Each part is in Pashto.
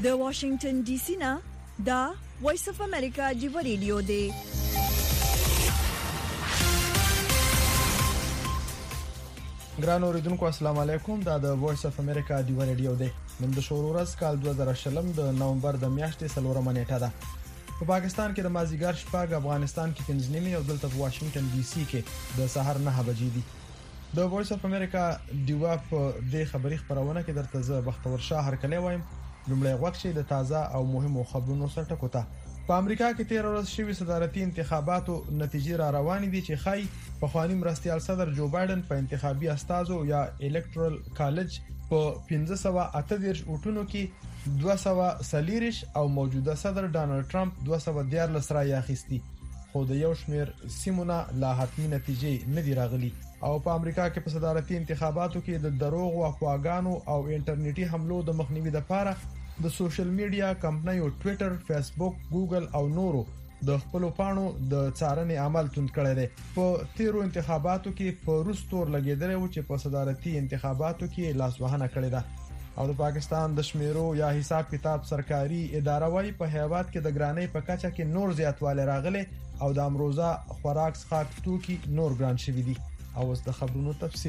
د واشنگټن ډي سي نه دا وایس اف امریکا جیو ریډیو دی. ګران اوریدونکو السلام علیکم. دا د وایس اف امریکا جیو ریډیو دی. نن د شروع ورځ کال 2020 د نومبر د میاشتې 4 نیټه ده. په پاکستان کې د مازیګر شپږ، افغانستان کې 5 او دلته په واشنگټن ډي سي کې د سحر 9 بجې دي. د وایس اف امریکا دیوا په د خبري خبرونه کې درته زه بختور شاه هرکلی وایم. لومړی وخت چې د تازه او مهمو خبرونو سره ټکوته. په امریکا کې 13 ورځې شوي صدارتي انتخاباتو نتیجې را روانې دي چې خای په خواني مرستيال صدر جو بایدن په انتخابي استازو یا الکټرال کالج په 1538 وټونو کې 240 او موجوده صدر ډانلډ ټرمپ 214 رای اخیستي. خو د یو شمېر سیمونه لا حتمي نتیجې نه دي راغلي. او په امریکا کې په صدارتي انتخاباتو کې د دروغ او افواګانو او انټرنیټي حملو د مخنیوي لپاره د سوشل میډیا کمپنیو ټوئیټر، فیسبوک، ګوګل او نورو د خپل پاڼو د څارنې عمل توند کړی دی. په تیرو انتخاباتو کې په روس تور لګیدل او چې په صدارتي انتخاباتو کې لاسوهنه کړې ده. او د پاکستان د شمیرو یا حساب کتاب سرکاري اداره وايي په هیواد کې د ګرانۍ په کچه کې نور زیاتوالی راغلی او د امروزه خوراک څښاک توکي نور ګران شوي دي. او اوس د خبرونو تفصیل.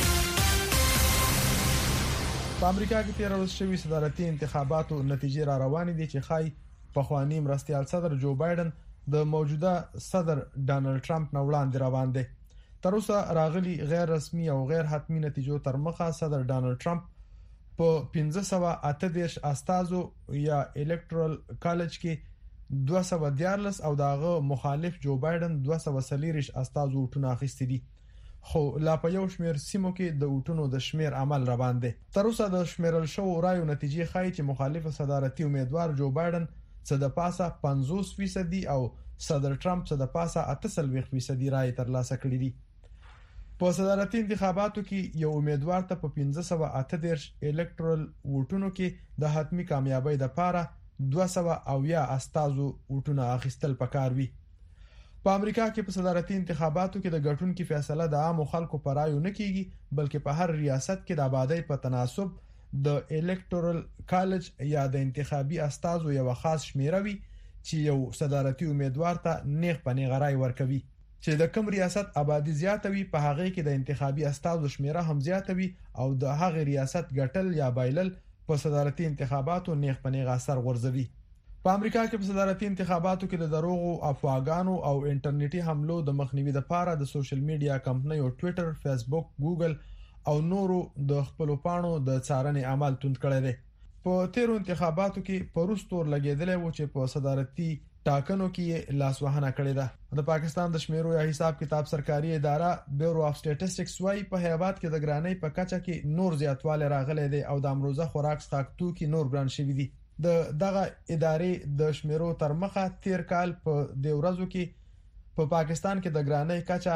په امریکا کې 13 ورځې شوي صدارتي انتخاباتو نتیجې را روانې دي چې خای په خواني مرستيال صدر جو بایدن د موجوده صدر ډانلډ ټرمپ نه وړاندې روان دي. تر اوسه راغلي غیر رسمي او غیر حتمي نتیجو تر مخه صدر ډانلډ ټرمپ په 1538 استازو یا الکټرال کالج کې 214 او داغه مخالف جو بایدن 240 استازو وټونه اخیستي دي. خو لا په یو شمېر سیمو کې د وټونو د شمېر عمل روان دي. تر اوسه د شمېرل شو رایو نتیجې ښایي چې مخالف صدارتي امیدوار جو بایدن څه د پاسه 50% او صدر ټرمپ څه د پاسه 38% رای ترلاسه کړي دي. په صدارتي انتخاباتو کې یو امیدوار ته په 1538 الکټرال وټونو کې د حتمی کامیابی لپاره 200 استازو وټونه اخیستل پکار وي. په امریکا کې په صدارتي انتخاباتو کې د ګټونکو فیصله د عام خلکو پر رایو نه کیږي بلکې په هر ریاست کې د آبادی په تناسب د الکټرال کالج یا د انتخابي استازو یو خاص شمیره وي چې یو صدارتي امیدوار ته نیغ په نیغ رای ورکوي. چې د کوم ریاست آبادی زیاته وي په هغه کې د انتخابي استازو شمیره هم زیاته وي او د هغه ریاست ګټل یا بایلل په صدارتي انتخاباتو نیغ په نیغ اثر غورځوي. په امریکا کې په صدارتي انتخاباتو کې د دروغ او افواګانو او انټرنیټي حملو د مخنیوي لپاره د سوشل میډیا کمپنیو ټوئیټر، فیسبوک، ګوګل او نورو د خپل پاڼو د څارنې عمل توند کړی دی. په تیرو انتخاباتو کې په روس تور لګیدل او چې په صدارتي ټاکنو کې لاسوهنه کړې ده. د پاکستان د شمیرو یا حساب کتاب سرکاري اداره بیورو اف سټیټسټکس وايي په هیواد کې د ګرانۍ په کچه کې نور زیاتوالی راغلی دی او د امروزه خوراک څښاک توکي نور ګران شوي دي. د دغه ادارې د شمیرو تر مخه تیر کال په د ورځو کې په پاکستان کې د ګرانۍ کچه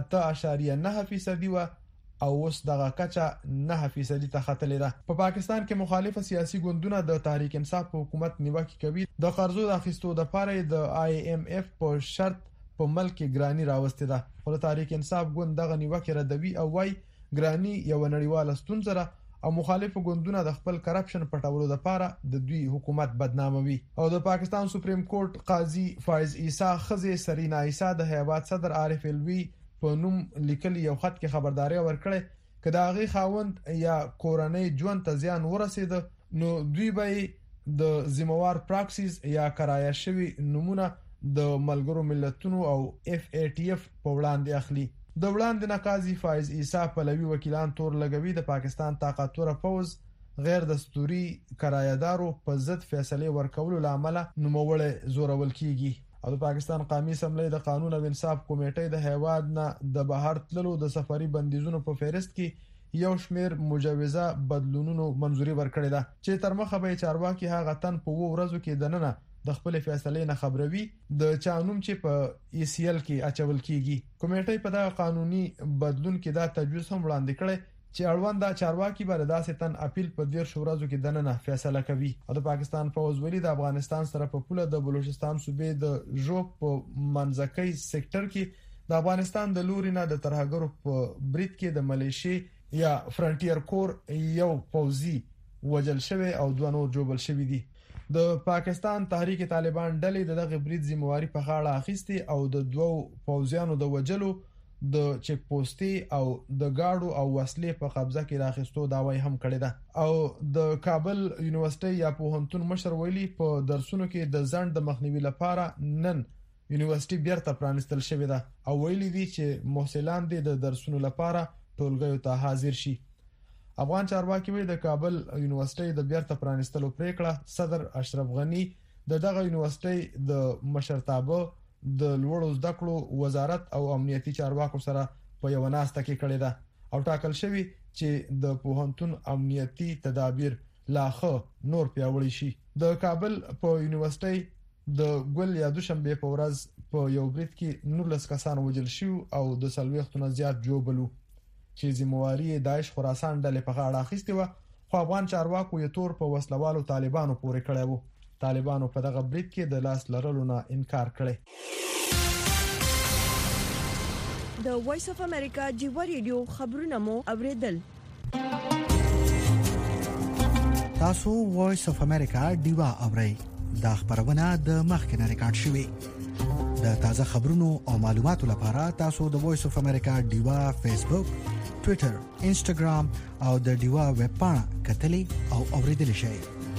8.9% و او اوس دغه کچه 9% ته ختلې ده. په پاکستان کې مخالفه سیاسي ګوندونه د تحریک انصاف په حکومت نیوکه کوي د قرضو د اخیستو لپاره د IMF په شرط په ملک کې ګرانی راوستي ده. خو تحریک انصاف ګوند دغه نیوکه ردوي او وايي ګرانی یو نړیواله ستونزه ده او مخالف ګوندونه د خپل کرپشن پټولو لپاره د دوی حکومت بدناموي. او د پاکستان سپریم کورټ قاضي فایز عیسی خزه سرینا عیسی د هیواد صدر عارف الوی په نوم لیکلي یو خط کې خبرداري ورکړه کدا غي خاوند یا کورنۍ ژوند ته زیان ورسید نو دوی به د ذمہوار پراکسیز یا کرایه شوی نمونه د ملګرو ملتونو او FATF په وړاندې اخلي. د وړاندې نقاضي فایز عیسی پلوي وکیلان تور لګوي د پاکستان طاقتور فوز غیر دستوري کرایه‌دارو په ضد فیصله ورکولو لامل نوموړی زورول کیږي. او د پاکستان قومي اسمبلی د قانون او انصاف کمیټې د هیواد نه د بهر تللو د سفري بندیزونو په فهرست کې یو شمیر مجوزه بدلونونو منځوري ورکړې ده چې تر مخه به چارواکي هغه تن په 2 ورځو کې دننه د خپل فیصلې نه خبروي د چانوم چې په ECL کې اچول کیږي. کمیټې په دا قانوني بدلون کې دا تجویز هم وړاندې کړي چې اړوند چارواکي بر داسې تن اپیل په 10 ورځو کې دننه فیصله کوي. او د پاکستان فوز ولی د افغانستان سره په پوله د بلوچستان صوبې د ژوب په منځکۍ سېکټر کې د افغانستان د لوري نه د ترهګرو په برید کې د ملیشي یا فرنټیر کور یو پوځي وجل شوی او 2 نور جوړل شوی دي. د پاکستان تحریک طالبان ډلې دغه برید ذمہواری په غاړه اخیستي او د دوو پوځیانو د وجلو د چک پوسټي او د گاډو او وسلې په قبضه کې راخستو داوی هم کړی ده او د کابل یونیورسيټي یا پوهنتون مشر ویلي په درسونو کې د ځنډ د مخنیوي لپاره نن یونیورسيټي بیرته پرانستل شوې ده او ویلي دي چې محصلان د درسونو لپاره ټولګیو ته حاضر شي. افغان چارواکي وایي د کابل یونیورسيټي د بیرته پرانستلو پریکړه صدر اشرف غنی دغه یونیورسيټي د مشرتابه د لوړو زده کړو وزارت او امنیتي چارواکو سره په یو ناسته کې کړی ده او ټاکل شوی چې د پوهنتون امنیتي تدابیر لاخه نور پیاوړي شي. د کابل په یونیورسيټي د ګل یا دوشنبه په ورځ په یو برید کې 19 کسان وژل شو او د 40 نه زیات جوړبلو چې ذمہواری داعش خراسان ډلې په غاړه اخیستې و خو افغان چارواکو یې تور په وسلوالو طالبانو پورې کړی وو. طالبانو په دغه برید کې د لاس لرلو نه انکار کړی. د وایس اف امریکا جیو ریډیو خبرونه مو اوریدل. تاسو وایس اف امریکا دیوا اورئ. دا خبرونه د مخکنه ریکارډ شوې. د تازه خبرونو او معلوماتو لپاره تاسو د وایس اف امریکا دیوا فیسبوک، ټوئیټر، انسټاګرام او د دیوا ویب پاڼه کتلی او اوریدل شئ.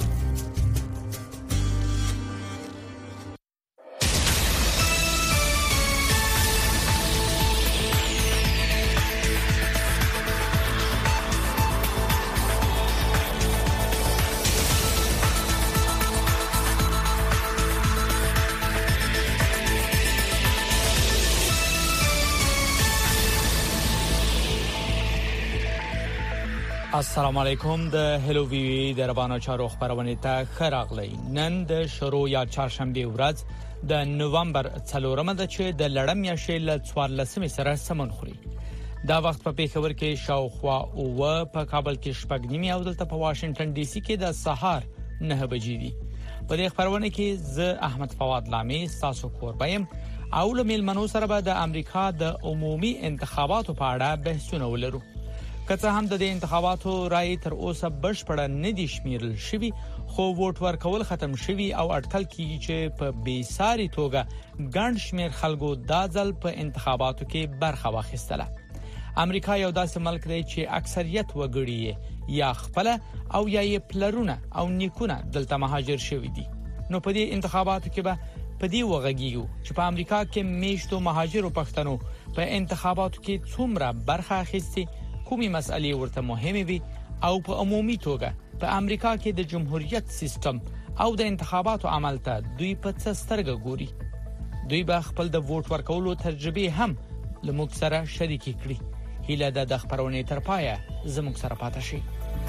السلام علیکم. د هلو وی وی د ربانو چارو خبرونه ته خراغلی. نن د شروع یا چهارشنبه ورځ د نوامبر 4مه د چې د لړم یا شیل 14 سره سمون خوري. دا وخت په پیښور کې شاوخوا او په کابل کې شپږ نیمه او دلته په واشنگټن ډي سي کې د سهار 9 بجې دي. په دې خبرونه کې زه احمد فواد لامي تاسو کوربایم او له میلمنو سره به د امریکا د عمومي انتخاباتو په اړه بحثونه ولرو. که څه هم د انتخاباتو رائے تر اوسه بشپړه نه دي شمیرل شوی خو ووټ ورکول ختم شوی او اټکل کیږي چې په بیساري توګه ګڼ شمیر خلکو د ځل په انتخاباتو کې برخه واخیستله. امریکا یو داسې ملک دی چې اکثریت وګړي یا خپل او یا یې پلرونه او نیکونه دلته مهاجر شوی دي. نو په دې انتخاباتو کې به په دې وغږیږو چې په امریکا کې میشتو مهاجرو پښتنو په انتخاباتو کې څومره برخه اخیستي، کومي مسئلې ورته مهمه وي او په عمومي توګه په امریکا کې د جمهوریت سیستم او د انتخاباتو عمل ته دوی په څه سترګه ګوري. دوی به خپل د ووټ ورکولو تجربه هم لموږ سره شریک کړي. هیله د خبرونه تر پایه زموږ سره پاتې شي.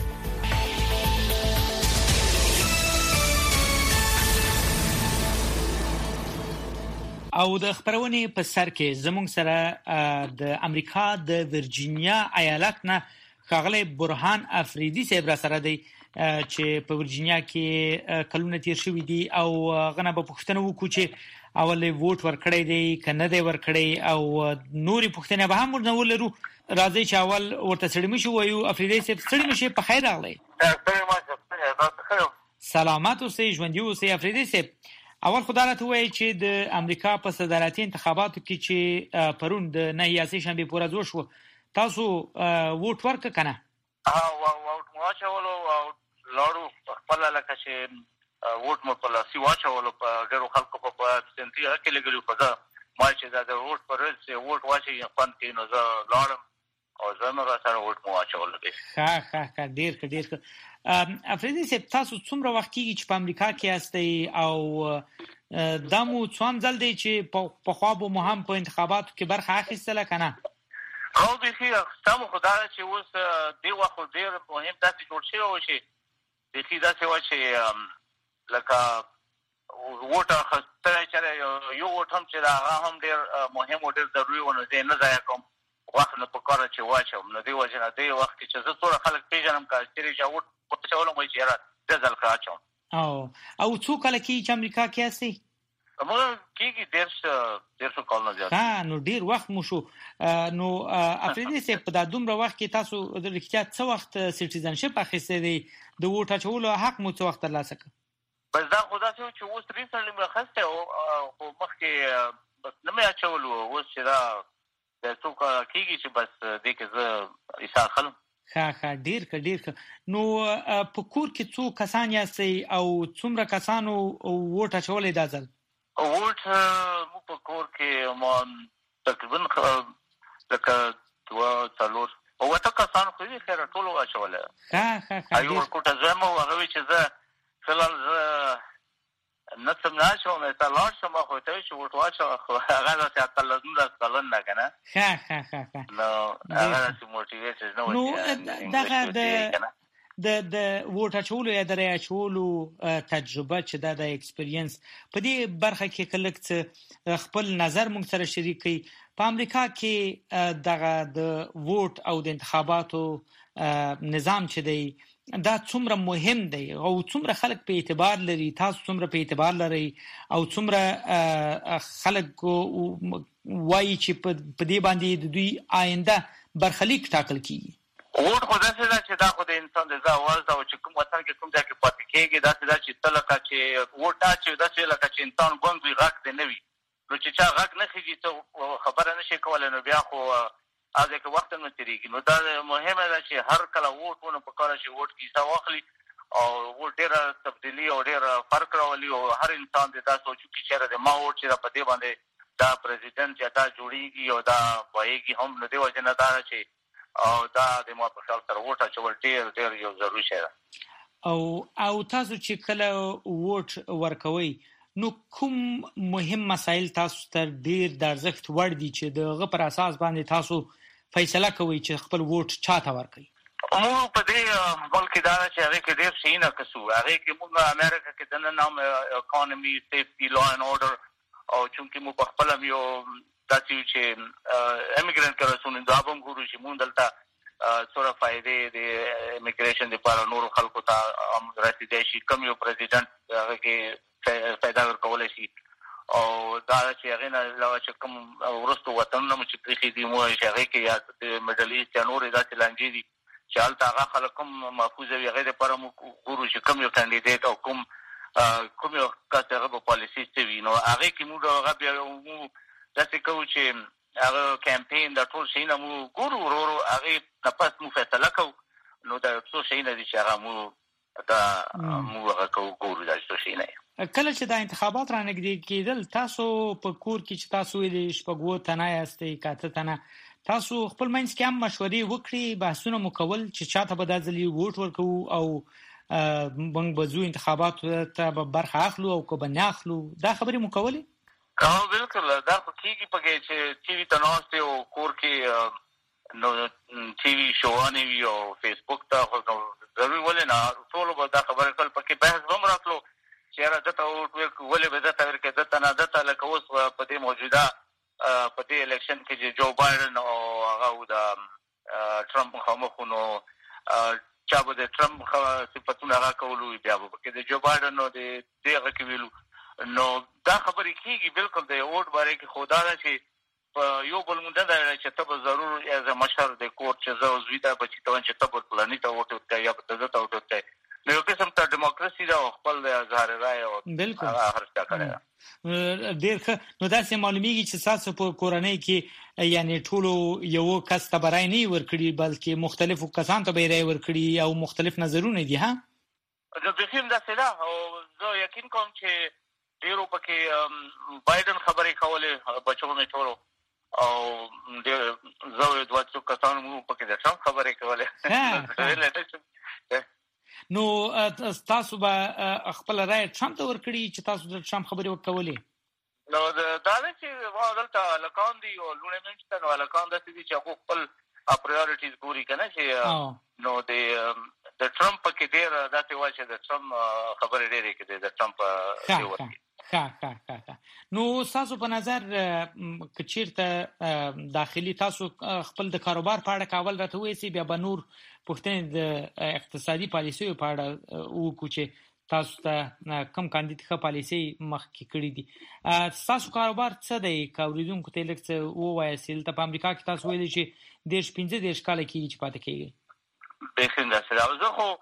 او د خبرونه په سر کې زموږ سره د امریکا د ورجینیا ایالت نه ښاغلی برهان افریدي صاحب را سره دی چې په ورجینیا کې کلونه تیر شوي دي او غنه په پښتنه وکړو چې اول ووټ ورکړی دی کنه دی ورکړی او نوري پښتنه به هم ورنولرو. راځي چې اول ورته سړی مشو وایو. افریدي صاحب سړی مشه په خیر راغلی. سلامات اوسئ، ژوندي اوسئ. افریدي صاحب اول خدای راته وایي چې د امریکا په صدارتي انتخاباتو کې چې پرون د 9 شنبه پورې جوړ شو تاسو ووټ ورک کنه؟ ووټ مو واچولو او لارو خپل لکه چې ووټ مو په لاسي واچولو په ډیرو خلکو په سنتي کې لګلو په ځا ما چې دا ووټ پر ورځ ووټ واچي خپل کې نو زه لارم او زما را سره ووټ مو واچولو. ښه ډیر افریدي صاحب تاسو څومره وخت کېږي چې په امریکا کې یاستئ او دا مو څوم ځل دی چې په خوا به مو هم په انتخاباتو کې برخه اخیستله کنه؟ او د هغه سمو خدای چې اوس دی وخت ډیر مهم تاسو جوړ شوی و چې د دې داسې و چې لکه ووټ اخیستل چې یو ووټ هم چې دا هم ډیر مهم او ډیر ضروري و نو زه نه ځای کوم وخت نه پکاره چې واچوم. نو دی وجه نه دی وخت چې زه ټول خلک پیژنم چې جوړ په څولو مې چیرې د ځل کاچوم. او څو کله کې چې امریکا کې اسي؟ موږ کېږي ډیر څه کال نه زیات. نو ډیر وخت مو شو. نو افریدي صاحب په دا دومره وخت کې تاسو د رښتیا څه وخت سټیزنشپ اخیستې دی؟ د ووټ اچولو حق مو څه وخت ترلاسه کړ؟ بس دا خو داسې چې اوس ریسنټلی مې اخیستی خو مخکې بس نه مې اچولو اوس چې دا د څو کاله کېږي چې بس دې کې زه حصه اخلم. ښه ډېر نو په کور کې څو کسان یاستئ او څومره کسانو ووټ اچولی دا ځل؟ ووټ موږ په کور کې تقریبا لکه 2-4 اوته کسان خو دې خیره ټولو اچولی. ښه یو ورکوټه زویم و هغه وی چې زه فلحال زه نه څه نه اچوم تا لاړ شم خو ته وایي چې ووټ واچوه خو هغه داسې 18 کلن ده که نه ښه نو هغه داسې موټیویټډ نه و نو دغه د ووټ اچولو یا د رای اچولو تجربه چې دا د ایکسپیرینس په دې برخه کې که لږ څه خپل نظر موږ سره شریک کړئ. په امریکا کې دغه د ووټ او د انتخاباتو نظام چې دی دا څومره مهم دی او څومره خلک په اعتبار لري، تاسو څومره په اعتبار لري او څومره خلک وایي چې په دې باندې د دوی آینده برخلیک ټاکل کیږي؟ ووټ خو داسې ده چې دا خو د انسان د زړه اواز ده او چې کوم وطن کې کوم ځای کې پاتې کېږي داسې ده چې ته لکه چې ووټ اچوي داسې لکه چې انسان ګونګ وي غږ دې نه وي نو چې چا غږ نه خېږي ته خبره نه شي کولی نو بیا خو هغه کې وخت نه تېرېږي. نو دا مهمه ده چې هر کله ووټ ونه پکاره چې ووټ کې حصه واخلي او ووټ ډېره تبدیلي او ډېر فرق راولي او هر انسان دې دا سوچو چې چېرې د ما ووټ چې په دې باندې دا پرزیدنټ چې دا جوړېږي او دا پوهېږي هم نو دې وجې نه دا ده چې او دا د ما په خیال سره ووټ اچول ډېر یو ضروري شی ده. او تاسو چې کله ووټ ورکوئ نو کوم مهم مسایل تاسو ته ډېر د ارزښت وړ دي چې د هغه پر اساس باندې تاسو فیصله کوئ چې خپل ووټ چاته ورکړئ؟ موږ په دې ملک کې دا ده چې هغې کې ډېر شیونه کسو هغې کې موږ امریکا کې دننه هم اکانمي سیفټي لا اینډ اورډر او چونکې موږ په خپله هم یو داسې یو چې امیګرنټ که رسو نو دا به هم ګورو چې موږ دلته څومره فایدې د امیګریشن دپاره نورو خلکو ته رسېدی شي کوم یو پرزیډنټ هغه کې پیدا ورکولی شي او دا چې هغې نه علاوه چې کوم وروستو وطنونه مو چې پرېښي دي موږ چې هغې کې یا د میډل ایسټ یا نورې داسې لانجې دي چې هلته هغه خلک هم محفوظ وي هغې دپاره موږ ګورو چې کوم یو کینډیډیټ او کوم یو کس هغه به پالیسي څه وي نو هغې کې موږ هغه بیا موږ داسې کوو چې هغه کمپین دا ټول شیونه موږ ګورو ورو ورو هغې نه پس موږ فیصله کوو نو دا یو څو شیونه دي چې هغه موږ هغه کوو ګورو دا څو شیونه. کله چې دا انتخابات رانږدې کېدل تاسو په کور کې چې تاسو ویلې 6 تنه یاستئ 9 تنه تاسو خپل منځ کې هم مشورې وکړې بحثونه مو کول چې چاته به دا ځل ووټ ورکوو او موږ به ځو انتخاباتو ته به برخه اخلو او که به نه اخلو دا خبرې مو کولې؟ بالکل دا خو کېږي پکې چې ټي وي ته ناست او کور کې نو ټي وي شوانې وي او فیسبوک ته خو ضروري ولې نه ټولو به دا خبرې کول پکې بحث به هم راتلو چې یاره دته ووټ ولې به دته ورکړې دته نه دته لکه اوس په دې موجوده په دې الیکشن کې چې جو بایډن او هغه د ټرمپ مخامخ نو چا به د ټرمپ صفتونه هغه کولو بیا به پکې د جو بایډن نو د دې هغه کې ویلو نو دا خبرې کېږي بالکل د ووټ باره کې خو دا ده چې په یو بل مونده ده چې ته به ضرور ایز مشر د کور چې زه عضوي ته بچي ته وایم چې ته به فلاني ته ووټ ورکوې یا به ته زه ته ووټ ورکوې نو یو قسم ته ډیموکراسي ده او خپل اظهار رایې او هغه هر څه کړی ده. ډېر ښه نو داسې معلومیږي چې ستاسو په کورنۍ کې یعنې ټولو یو کس ته به رایې نه وي ورکړي بلکې مختلفو کسانو ته به یې رایې ورکړي او مختلف نظرونه دي ها؟ بیخي همداسې ده او زه یقین کوم چې ډېرو پکې بایډن خبرې کولې بچو مې ټولو او زه 2 کسانو مو پکې د ټرمپ خبرې کولې نو تاسو به خپل رایه ټرمپ ته ورکړي چې تاسو د ټرمپ خبرې وکولې؟ نو دا ده چې دلته هلکان دي او لوڼې مې شته نو هلکان داسې دي چې هغو خپل پرایورټیز ګوري که نه چې نو د ټرمپ پکې ډېر داسې وایي چې د ټرمپ خبرې ډېرې کړي د ټرمپ ورکړي. نو تاسو په نظر که چیرته داخلي تاسو خپل د کاروبار په اړه کول راته وایئ بیا به نور پوښتنې د اقتصادي پالیسیو په اړه وکړو چې تاسو ته کوم کاندید ښه پالیسۍ مخکې کړي دي. ستاسو کاروبار څه دی که اورېدونکو ته یې لږ څه ووایاست؟ دلته په امریکا کې تاسو ویلي چې 15 کاله کېږي چې پاتې کېږئ. بیخي همداسې ده. زه خو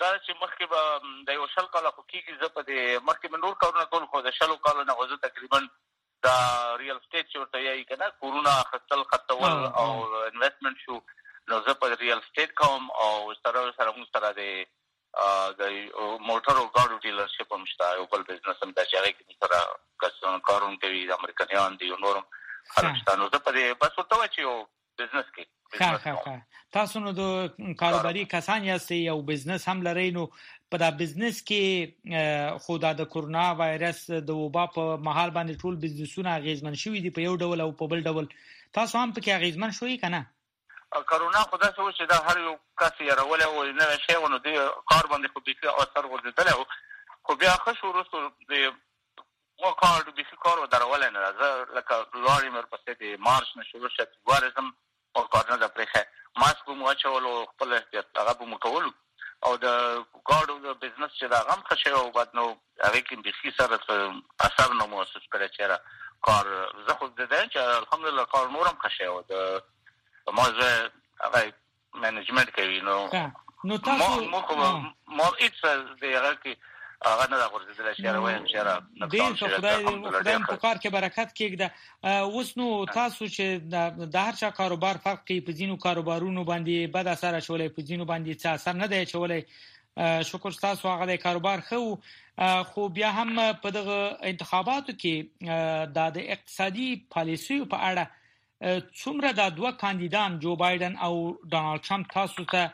دا چې مخکې به د یو شل کاله خو کېږي زه په دې مخکې به نور کارونه کول خو د شلو کالو نه زه تقریبا دا ریل اسټیټ چې ورته یایي که نه کورونه اخیستل خرڅول او انویسټمنټ شو نو زه په ریل اسټیټ کوم او سره موږ سره د موټرو ګاډو ډیلرشپ هم شته یو بل بزنس هم دا چې هغې کې سره کسان کارونه کوي د امریکایان دي یو نور هم خلک شته نو زه په دې بس ورته وایي چې یو بزنس کې تاسو نو د کاروباري کسان یاستئ او بزنس هم لرئ نو په دا بزنس کې خو د کرونا وایرس د وبا په مهال باندې ټول بزنسونه اغیزمن شوي دي په یو ډول او په بل ډول تاسو هم پکې اغیزمن شوي که نه کرونا خو داسې و چې دا هر یو کس یې راولی و نوی شی و نو دې کار باندې خو بیخي اثر غورځېدلی و خو بیا ښه شو وروستو د کار بیخي کار ودرولی نه ده زه لکه لاړ یم ورپسې د مارچ نه شروع شه فبروري ځم او کار نه ده پرېښی ماسک به مو اچولو خپل احتیاط هغه به مو کولو او د ګاډو د بزنس چې د هغه هم ښه شوی و بعد نو هغې کې بیخي سره اثر نه محسوس کړی چې کار زه خو د دی چې الحمدلله کار نور هم ښه شوی و د ما زه هغه منیجمنټ کوي نو تاسو ما هېڅ د هغه کې هغه نه ده غورځېدلی چې یاره وایم چې یاره نقصان شوی خدای په کار کې برکت کېږده اوس نو تاسو چې د هر چا کاروبار فرق کوي په ځینو کاروبارونو باندې بد اثر اچولی په ځینو باندې څه اثر نه دی اچولی شکر ستاسو هغه د کاروبار ښه خو بیا هم په دغه انتخاباتو کې د اقتصادي پالیسیو په اړه څومره دا دوه کاندیدان جو بایدن او ډانلډ ټرمپ تاسو ته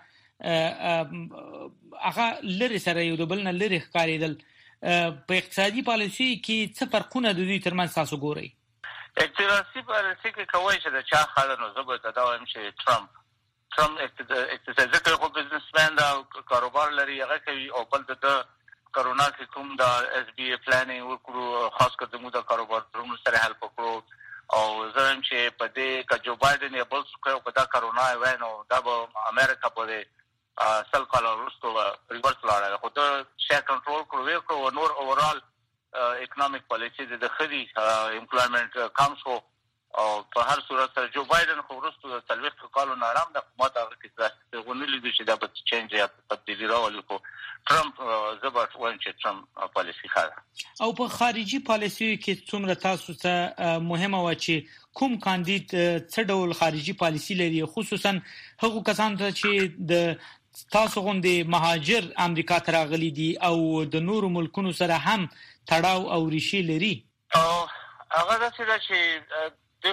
هغه لري سره یو د بل نه لري ښکارېدل په اقتصادي پالیسي کې څه فرقونه د دوی ترمنځ تاسو ګورئ اقتصادي پالیسي کې کوی چې د چا ښه ده نو زه به دا وایم چې ټرمپ اقتصادي کوي خو بزنسمین دا کاروبار لري هغه کوي او بل د کرونا کې کوم د اس بي ای پلانینګ وکړو خاص کر زموږ د کاروبارونو سره هیلپ وکړو او زه وایم چې په دې که جو بایدن یا بل څوک کوي په دا کرونا یې وای نو دا به امریکا په سل کاله وروسته ریورس لاړه خو ته شی کنټرول کړو ویې کړو نور اوورال اکنامک پالیسي د ښه دي امپلایمنټ کم شو او په هر صورت سره جو بایدن خو وروسته د 40 کالو نه ارام ده ما ته هغه کې داسې ونه لیدو چې دا به چینج یا تبدیلي راولي خو ټرمپ زه به وایم چې ټرمپ پالیسي ښه ده او په خارجي پالیسیو کې څومره تاسو ته مهمه وه چې کوم کاندید څه ډول خارجي پالیسي لري خصوصا هغو کسانو ته چې د تاسو غوندې مهاجر امریکا ته راغلي دي او د نورو ملکونو سره هم تړاو او ریښې لري هغه داسې ده چې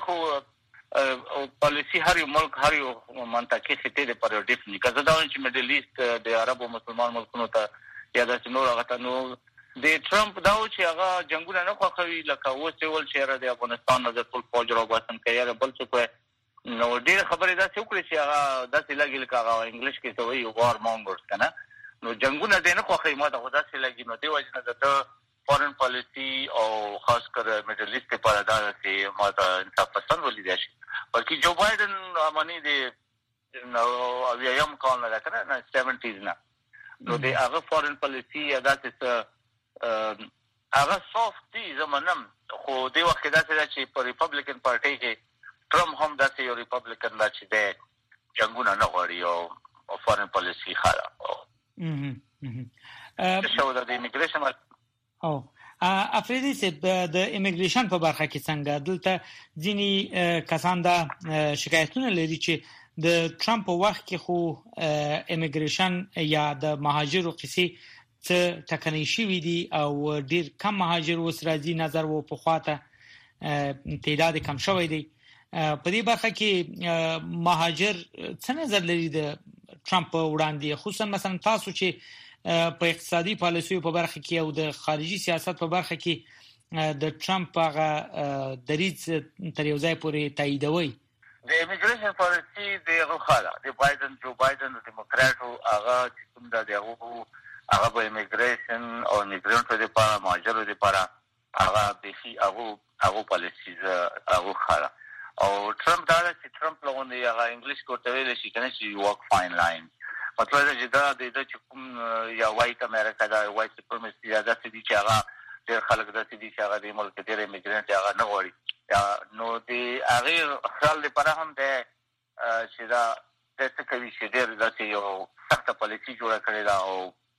دغه پالیسي هر یو ملک هر یو منطقې خطې دپاره یو ډیفرنټ که زه دا وایم چې میډل ایسټ د عربو مسلمان ملکونو ته یا داسې نور هغه ته نو د ټرمپ دا و چې هغه جنګونه نه خوښوي لکه اوس یې ول چې یاره د افغانستان نه د ټول فوج راباسم که یاره بل څوک نو ډېرې خبرې داسې وکړې چې هغه داسې لګي لکه هغه انګلیش کې ته وایي وار مونګرز که نه نو جنګونه دی نه خوښوي ما ته خو داسې لګي نو دې وجې نه د ده فارن پالیسي او خاص کر میډل ایسټ لپاره دا چې ما ته انصاف پسند ولیدی شي بلکې جو بایدن اماني د اویایم کال نه ده که نه 70s نه نو د هغه فارن پالیسي یا داسې هغه سافت دي زه منم خو دې وخت کې داسې ده چې په ریپبلیکن پارټۍ کې ټرمپ هم داسې یو ریپبلیکن دا چې دی جنګونه نه غواړي او فارن پالیسي ښه ده شو د امیګریشن او افریدي صاحب د امیګریشن په برخه کې څنګه دلته ځینې کسان دا شکایتونه لري چې د ټرمپ په وخت کې خو امیګریشن یا د مهاجرو قصې څه ټکنۍ شوي دي او ډېر کم مهاجر اوس راځي نظر و پخواته تعداد کم شوی دی په دې برخه کې مهاجر څه نظر لري د ټرمپ په وړاندې خصوصا مثلا تاسو چې په اقتصادي پالیسیو په برخه کې او د خارجي سیاست په برخه کې د ټرمپ هغه دریځ تر یو ځای پورې تاییدوي د امیګریشن پالیسي د غوښاله د بایدن جو بایدن د ډیموکراټو هغه چې کوم د هغه به امیګریشن او امیګرنټو لپاره مهاجرو لپاره هغه بيخي هغه پالیسي هغه خاله او ټرمپ دا چې ټرمپ لغونی هغه انګلیش کوته ویل شي کنه چې واک فاین لاین مطلب دا چې دا د چې کوم یا وایټ امریکا دا وایټ سپرمسي دا چې دي چې هغه ډېر خلک داسې دي چې هغه د ملک ډېر امیګرنټ هغه نه غواړي نو د هغې خیال لپاره هم دی چې دا څه کوي چې ډېر داسې یو سخته پالیسي جوړه کړې ده او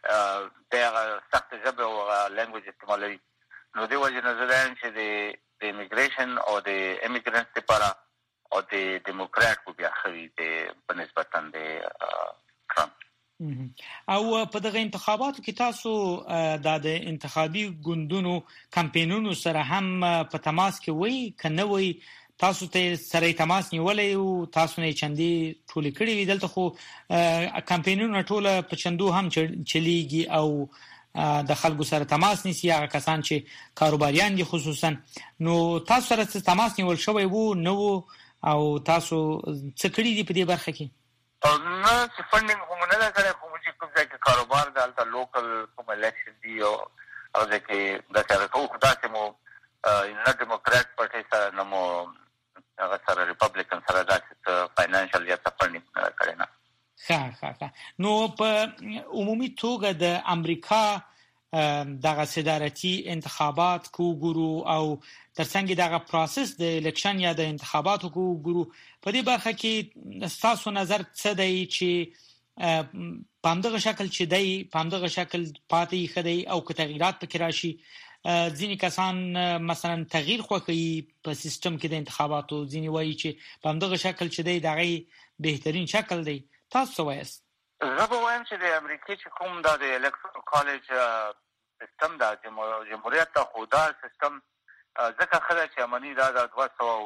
دغه سخت ژبه او لنګویج استعمالوي. نو دی وجه نه زدان چې د ایمیګریشن او د ایمیګرنټ لپاره او د ډیموکرات کو بیا خوي په نسبت د ټرمپ. او په دغه انتخاباتو کې تاسو د انتخابي ګوندونو کمپاینونو سره هم په تماس کې وای کنه وای تاسو ته سره تماس نیولې او تاسو نه چندي ټول کړي وي دلته خو کمپاینونو ټول په چندو هم چلیږي او د خلکو سره تماس نیسي هغه کسان چې کاروباریان دي خصوصا. نو تاسو سره تماس نیول شوی وو نو او تاسو څه کړی دي په دې برخه کې؟ نو چې فندینګ هم نه لګره کوم چې کوم ځای کې کاروبار دالته لوکل کوم الیکشن دی او ځکه دا سره کوم داسې مو نه ډیموکرات پارټي سره نو هغه سره ریپبلیکن سره داسې فاینانشل یا فندینګ کړي نه. ښه نو په عمومي توګه د امریکا دغه صدارتي انتخابات کو ګورو او ترڅنګ دغه پروسس د الیکشن یا د انتخاباتو کو ګورو په دې برخه کې تاسو نظر څه دی چې پامدغه شکل چې دی پامدغه شکل پاتې خدي او که تغیرات پکې راشي ځینې کسان مثلا تغییر خوښي په سیستم کې د انتخاباتو ځینې وایي چې پامدغه شکل چې دی دغه بهترین شکل دی. تاسو وایست؟ زه به وایم چې د امریکا چې کوم د الکترال کالج سیستم د جمهوریت ته خو دا سیستم ځکه خلک چې امني دا د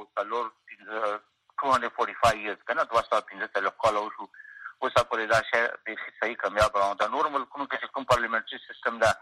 245 years کنه 215 کال وشو اوس په دا شی د صحیح کامیاب راو د نور ملکونو کې کوم پارلیمنتري سیستم دا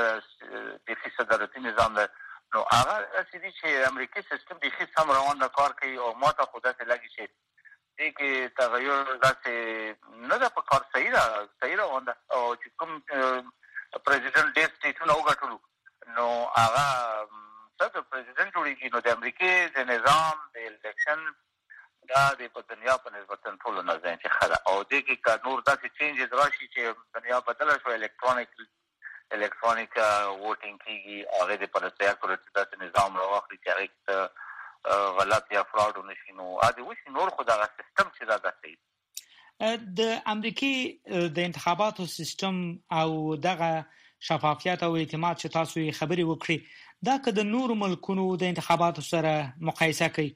د صدارتي نظام ده. نو هغه چې امریکای سیستم د هیڅ هم روان کار کوي او ماته خو داسې لګي چې دې کې تغیر داسې نه ده په کار صحیح روان ده او چې کوم پریزیدنت ډیر سټیټونه وګټلو نو هغه څنګه پریزیدنت جوړیږي. نو د امریکای د نظام د الیکشن دا د دنیا په نسبت ټول نه ځین چې خلا او دې کې کا نور داسې چینجز راشي چې دنیا بدله شو الکترونیک ووټینګ کیږي هغه د پرسیا کورټ د نظام راوخلي چې هغه غلط یا فراډ ونشي. نو اده وشي نور خو دا سیستم چې دا صحیح د امریکای د انتخاباتو سیستم او دغه شفافیت او اعتماد چې تاسو یې خبري وکړي دا که د نور ملکونو د انتخاباتو سره مقایسه کوي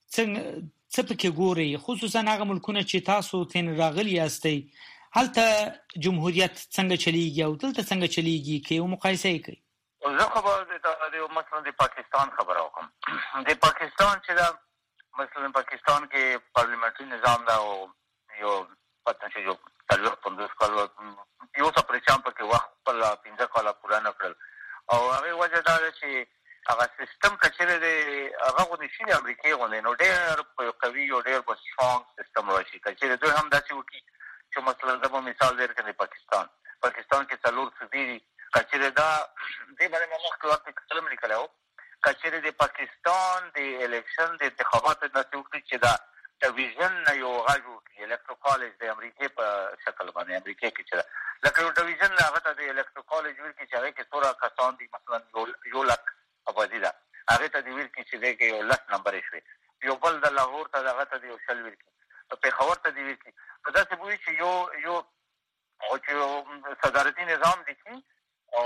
څه پکې ګوري خصوصا هغه ملکونه چې تاسو تن راغلي یاستئ هلته جمهوریت څنګه چلیږي او دلته څنګه چلیږي کې یو مقایسه کوي؟ زه خبر د مثلا د پاکستان خبره وکم. د پاکستان چې دا مثلا پاکستان کې پارلیمنتري نظام دا او یو پاتې چې یو تلوي 15 کال یو څه پرېچام پکې وخت په 15 کال پورا نه کړل او هغه وجه دا چې هغه سیستم کچره دی هغه غوډي شي امریکای غوډي نو ډېر قوي او ډېر سترونګ سیستم راشي کچره دوی هم داسې وکي چې مثلا زموږ مثال درکړي پاکستان کې څلور صدیری کچره دا دې باندې موږ کومه کلم لیکلو کچره د پاکستان د الیکشن د انتخاباتو د نتیجې چې دا ډیویژن یو غاجو کې الکترال کالج د امریکای په شکل باندې امریکای کې چې لکه یو ډیویژن هغه ته د الکترال کالج ویل کې چې هغه کې څوره کسان دي مثلا یو لک آبادی ده هغه ته دی ویل کې چې دغه یو لک نمبر شوی یو بل د لاهور ته هغه ته یو شل ویل کې په خبر ته دی ویل کې دا څه وایي چې یو او چې صدارتي نظام دي او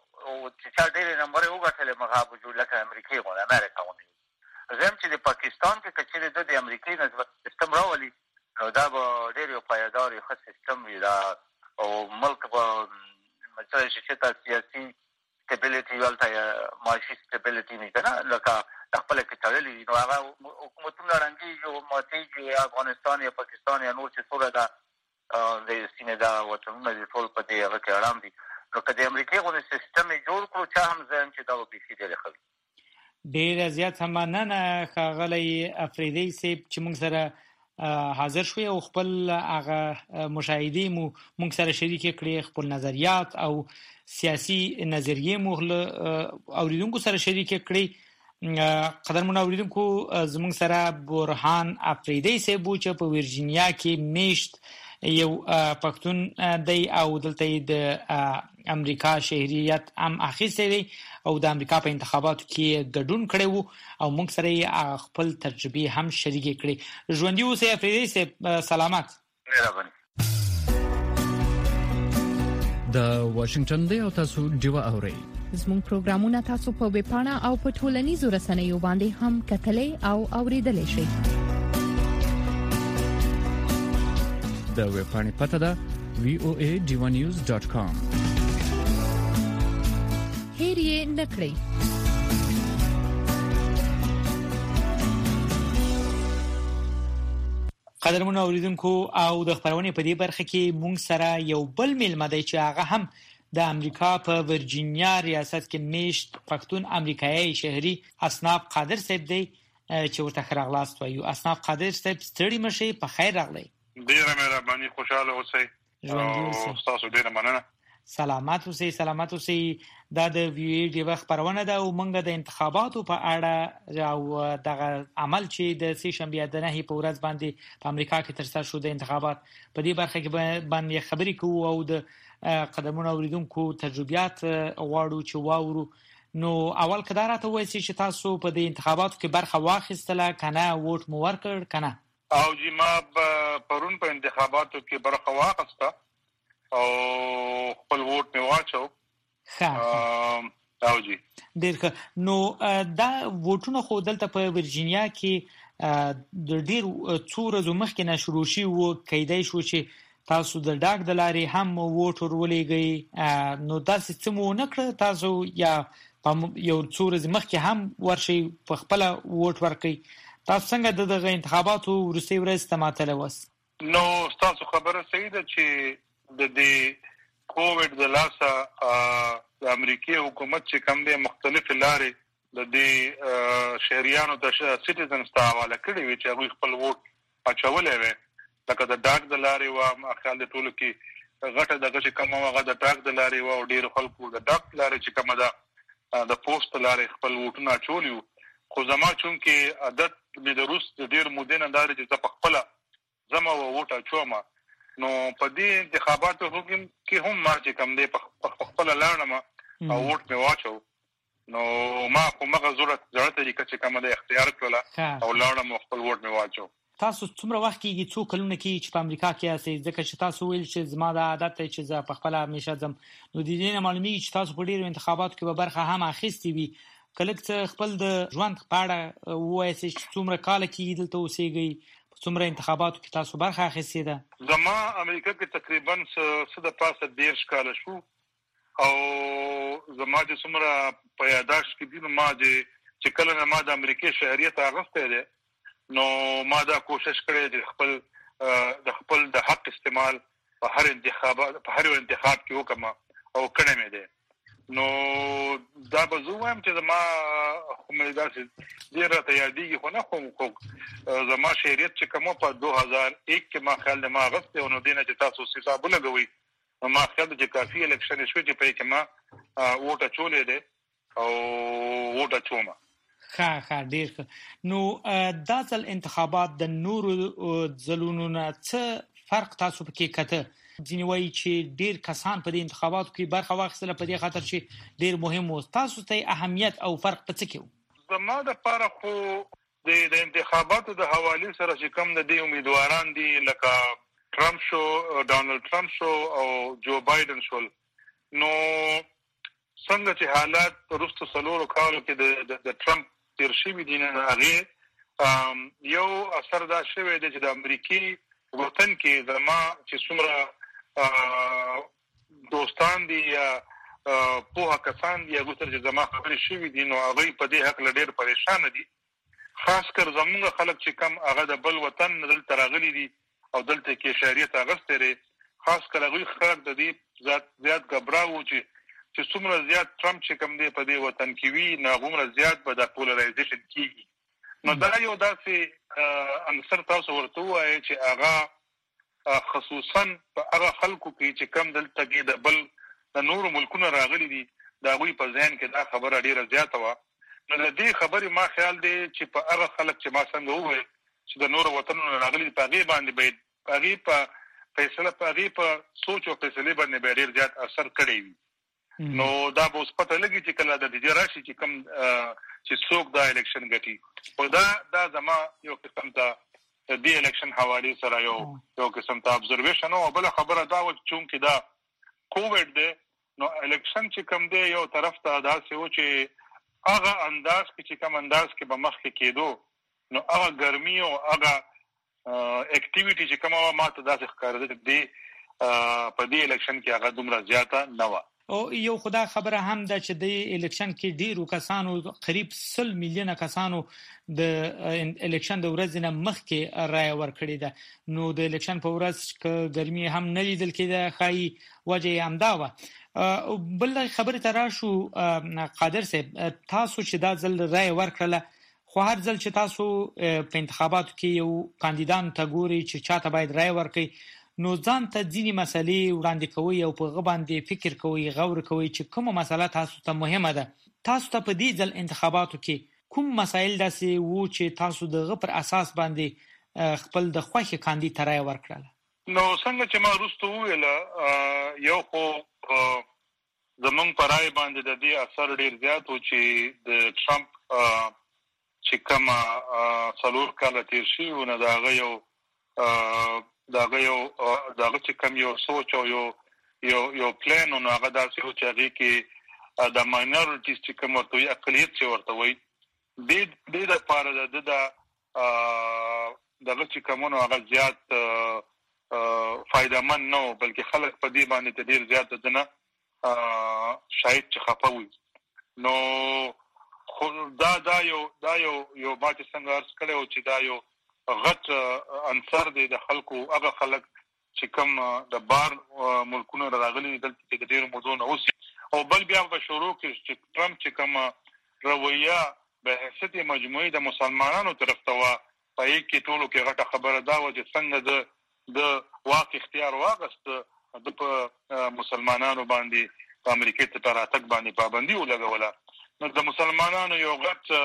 چې چا ډېر نمبر وګټل مغاب جو لکه امریکای غو امریکا ونی زم چې د پاکستان کې کچې د امریکای نسبت سیستم راولي نو دا به ډېر یو پایدار یو ښه سیستم وي دا او ملک په مثلا چې سیاسي stability ولته معاشي stability نه کنه لکه خپل کې تړلې نو هغه حکومتونه رنګي یو ماتېږي افغانستان یا پاکستان یا نور چې څوره دا د سینې دا وطنونه د ټول په دې هغه کې اړم دي نو کله امریکای غو سیستم جوړ کړو چې هم ځم چې دا به شي ډېر ښه ډېر زیات مننه خغلی افریدی سیب چې موږ سره حاضر شوي او خپل هغه مشاهدې موږ سره شریک کړي خپل نظریات او سیاسي نظریې موږ اوریدونکو سره شریک کړي قدرمن اوریدونکو زموږ سره برهان افریدی سیب چې په ورجینیا کې میشت یو پښتون دی او دلته د امریکا شهریت هم اخیستی دی او د امریکا په انتخاباتو کې ګډون کړی وو او موږ سره خپل تجربې هم شریک کړي. ژوندي اوسئ افریدی صاحب، سلامت. د واشنگټن دی او تاسو ډیوا اورئ. زموږ پروګرامونه تاسو په ویب پاڼه او په ټولنیزو رسنیو باندې هم کتلای او اوریدلای شئ. د ویب پاڼې پته ده voadivanews.com. هیر یې نکړئ. قدرمن اوریدونکو او د خبرونه په دې برخه کې مونږ سره یو بل میلمه دی چې هغه هم د امریکا په ورجینیا ریاست کې میشت پښتون امریکایي شهري اسناف قادر صاحب دی چې ورته خراغلاست وایو. اسناف قادر صاحب ستړي مشي په خیر راغلی. ډیره مهرباني خوشاله اوسئ. تاسو ډیره مننه. سلامات اوسئ. دا د وی ډي خبرونه ده او موږ د انتخاباتو په اړه او دغه عمل چې د سې شنبه د نه په ورځ باندې په امریکا کې ترسره شو د انتخابات په دې برخه کې باندې خبرې کوو او د قدمونو اوریدونکو تجربیات غواړو چې واورو. نو اول کدارته وایي چې تاسو په دې انتخاباتو کې برخه واخیستله کنه ووټ مو ورکړ کنه؟ او جی ما پرون په انتخاباتو کې برخه واخیسته او خپل ووټ مې واچو. او جی ډیر نو دا ووټونه خو دلته په ورجینیا کې د ډیر څو ورځې مخکې نه شروع شي وو کېدای شو چې تاسو د ډاک د لارې هم ووټ ورولېږئ. نو تاسو څه مو نه کړ تاسو یا یو څو ورځې مخکې هم ورشي په خپل ووټ ورکړئ؟ تاسو څنګه دغه انتخاباتو وروستۍ ورځ ته ماتله وس؟ نو تاسو خبره صحیح ده چې د دې کووډ د لاسه د امریکای حکومت چې کوم د مختلف لارې د دې شهريانو د سټیزنز ته حواله کړي وي چې هغه خپل ووټ اچولې وي لکه د ډاک د لارې و خیال د ټولو کې غټه دغه چې کومه هغه د ډاک د لارې و او ډیر خلکو د ډاک لارې چې کومه ده د پوسټ لارې خپل ووټونه اچولیو. خو زما چون کې عادت د روس د ډیر مودې نه داري چې په خپل زما ووټ اچوم. نو په دې انتخاباتو کې هم ما چې کوم دی په خپل لارنه او ووټ مې واچو. نو ما کومه ضرورت طریقه چې کومه د اختیار کړله او لارنه خپل ووټ مې واچو. تاسو څومره وخت کې څو کلونه کې چې په امریکا کې یاستئ؟ ځکه چې تاسو ویل چې زما د عادت ته چې زه په خپل همیشه ځم. نو د دې نه معلومیږي چې تاسو په ډیرو انتخاباتو کې به برخه هم اخیستې وي. کله چې خپل د ژوند په اړه وایي چې څومره کال کې دلته اوسېږئ څومره انتخاباتو کې تاسو برخه اخیستې ده؟ زما امریکا کې تقریبا څه د پاسه 10 کال شو او زما چې څومره په یاداشت کې دي ما چې کله ما د امریکای شهریت اغوسته ده نو ما دا کوشش کړې چې خپل د حق استعمال په هر انتخاب کې وکم او کړم مې ده. نو دا به زه وایم چې زما کومه داسې ډیره تیاریږي خو نه خو زما شهریت چې کومه په 2001 کې ما خیال ما غوښته او نو دینه چې تاسو حساب لګوي ما خیال چې کافي الیکشن شوی چې په کې ما ووټ چولې ده او ووټ چومه. ښه ډیر. نو دا ځل انتخابات د نورو ځلونو نه څه فرق تاسو پکې کته؟ ځینې وایي چې ډیر کسان په دې انتخاباتو کې برخه واخیستله په دې خاطر چې ډیر مهم و. تاسو ته اهمیت او فرق په څه کې و؟ زما د لپاره خو د انتخاباتو د حواله سره چې کوم د دې امیدواران دي لکه ټرمپ شو ډونالد ټرمپ شو او جو بایدن شو. نو څنګه چې حالات وروسته سلورو کالو کې د ټرمپ تیر شوی دي نه هغه یو اثر دا شوی دی چې د امریکای وطن کې زما چې څومره دوستان دي یا په کسان دي هغه تر زما خبرې شوی دي نو هغه په دې حق لډیر پریشان دي. خاص کر زموږ خلک چې کم هغه د بل وطن دلته راغلي دي او دلته کې شهریت اغوسته لري. خاص کر هغه خلک د دې زیات غبراو چې څومره زیات ټرمپ چې کم دی په دې وطن کې وی نه غومره زیات به د پولرایزیشن کیږي. نو دا یو داسې عنصر تاسو ورته وایي چې هغه خصوصا په هغه خلکو کې چې کم دلته کې د بل د نورو ملکونو راغلي دي دا غوي په ذهن کې دا خبره ډیره زیاته و. نو د دې خبرې ما خیال دی چې په هغه خلک چې ما څنګه وویل چې د نورو وطنونو راغلي په هغه باندې به هغه په فیصله په هغه په سوچ او فیصله باندې به ډیر زیات اثر کړی وي. نو دا به اوس پته لګي چې کله د دې راشي چې کوم چې څوک دا الیکشن ګټي. او دا زما یو قسم ته د الیکشن حواله سره یو قسم ته ابزرویشن او بل خبره دا و چې دا کووډ دی نو الیکشن چې کوم دی یو طرف ته داسې و چې هغه انداز چې کوم انداز کې به مخکې کېدو نو هغه ګرمي او هغه اکټیویټي چې کومه ماته داسې ښکارېده دی په دې الیکشن کې هغه دومره زیاته نه و. او یو خدا خبره هم ده چې د الیکشن کې ډیرو کسانو قریب 100 میلیونه کسانو د الیکشن د ورځې نه مخکې رائے ورکړې ده. نو د الیکشن په ورځ کې ګرمي هم نه لیدل کېده، خای وجه هم دا و. بل خبره ترا شو قادر صاحب، تاسو چې دا ځل رائے ورکړله خو هر ځل چې تاسو په انتخاباتو کې یو کاندیدان ته ګوري چې چاته باید رائے ورکړي نو ځان ته ځینې مسلې وړاندې کوي او په غو باندې فکر کوي، غور کوي چې کومه مسله تاسو ته مهمه ده. تاسو ته په دې ځل انتخاباتو کې کوم مسایل داسې وو چې تاسو دغه پر اساس باندې خپل د خوښي کاندید ته رائے ورکړله؟ نو څنګه چې ما وروسته وویل یو خو زمونږ په رائے باندې د دې اثر ډیر زیات و چې د ټرمپ چې کوم څلور کاله تیر شي او نه داغه چې کوم یو سوچ او یو پلان نو هغه داسې و چې هغه کې د ماینورټیز چې کوم ورته اقلیت چې ورته وي د لپاره د دغه چې کومونو هغه زیات فائدمن نو بلکې خلک په دې باندې ډیر زیات دنه شاید چې خپوي. نو خو دا یو باج څنګه ارز کړو چې دا یو غټ عنصر دی د خلکو هغه خلک چې کوم د بار ملکونو راغلي دلته کې د ډیرو موضوع نه اوسي او بل بیا په شروع کې چې ټرمپ چې کوم رویه به حیثیت مجموعي د مسلمانانو طرف ته وا پای کې ټولو کې غټه خبره دا و چې څنګه د واقع اختیار واغست د مسلمانانو باندې په امریکا ته راتګ باندې پابندي ولګوله. نو د مسلمانانو یو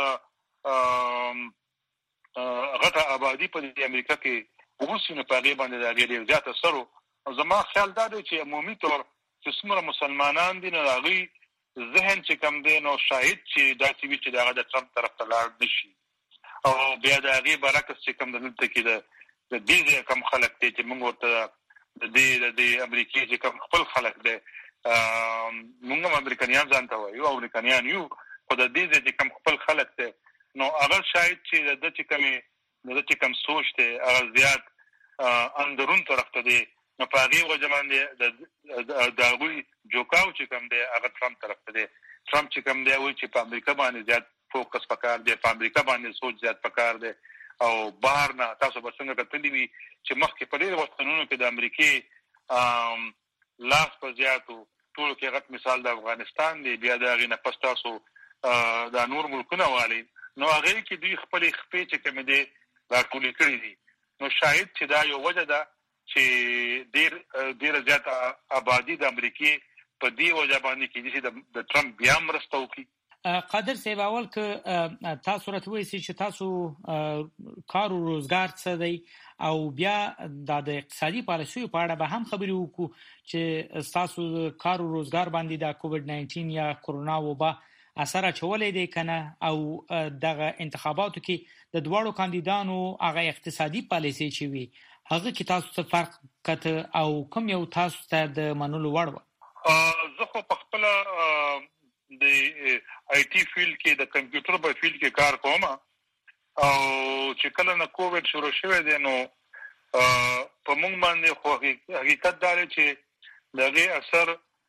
غټه آبادی په امریکا کې اوسینه په غیبه باندې د ډیر زیات اثر او زما خیال دا دی چې عمومي طور چې څومره مسلمانان دي نو هغه ذهن چې کم دی نو شاهد چې دا چې دغه د ټرمپ طرف ته لاړ نشي او بیا د هغه برعکس چې کم دلته کې د دې کم خلک دي چې موږ ورته د امریکای چې کم خپل خلک دي موږ امریکایان ځانته وایو او امریکایان یو خو د دې چې کم خپل خلک دي نو هغه شاید چې د چې کم سوچ ته هغه زیات اندرون طرف ته دي نو په هغه وجه باندې د غوي جوکاو چې کم دی هغه ټرمپ طرف ته دي. ټرمپ چې کم دی وایي چې په امریکا باندې زیات فوکس پکار دی، په امریکا باندې سوچ زیات پکار دی او بهر نه تاسو به څنګه کتلی وي چې مخکې په ډېر وختونو کې د امریکای لاس په زیاتو ټول کې غټ مثال د افغانستان دی، بیا د هغې نه پس تاسو د نور ملکونه والی نو هغې کې دوی خپلې خپې چې کومې دی راټولې کړي دي. نو شاید چې دا یو وجه ده چې ډېره زیاته آبادي د امریکې په دې وجه باندې کېدي چې د ټرمپ بیا مرسته وکړي. قادر صاحب اول که تاسو راته وایئ چې تاسو کار او روزګار څه دی او بیا د اقتصادي پالیسیو په اړه به هم خبرې وکړو چې تاسو کار او روزګار باندې د کووډ 19 یا کرونا وبا اثر اچولې دی کنه او دغه انتخاباتو کې د دوړو کاندیدانو هغه اقتصادي پالیسي چې وي هغه کې تاسو څه فرق کته او کوم یو تاسو ته د منلو وړ و؟ زه خو په خپل د آی ټي فیلډ کې د کمپیوټر په فیلډ کې کار کوم او چې کله نه کووډ شروع شوه دی نو په موږ باندې خو حقیقت دا دی چې دغه اثر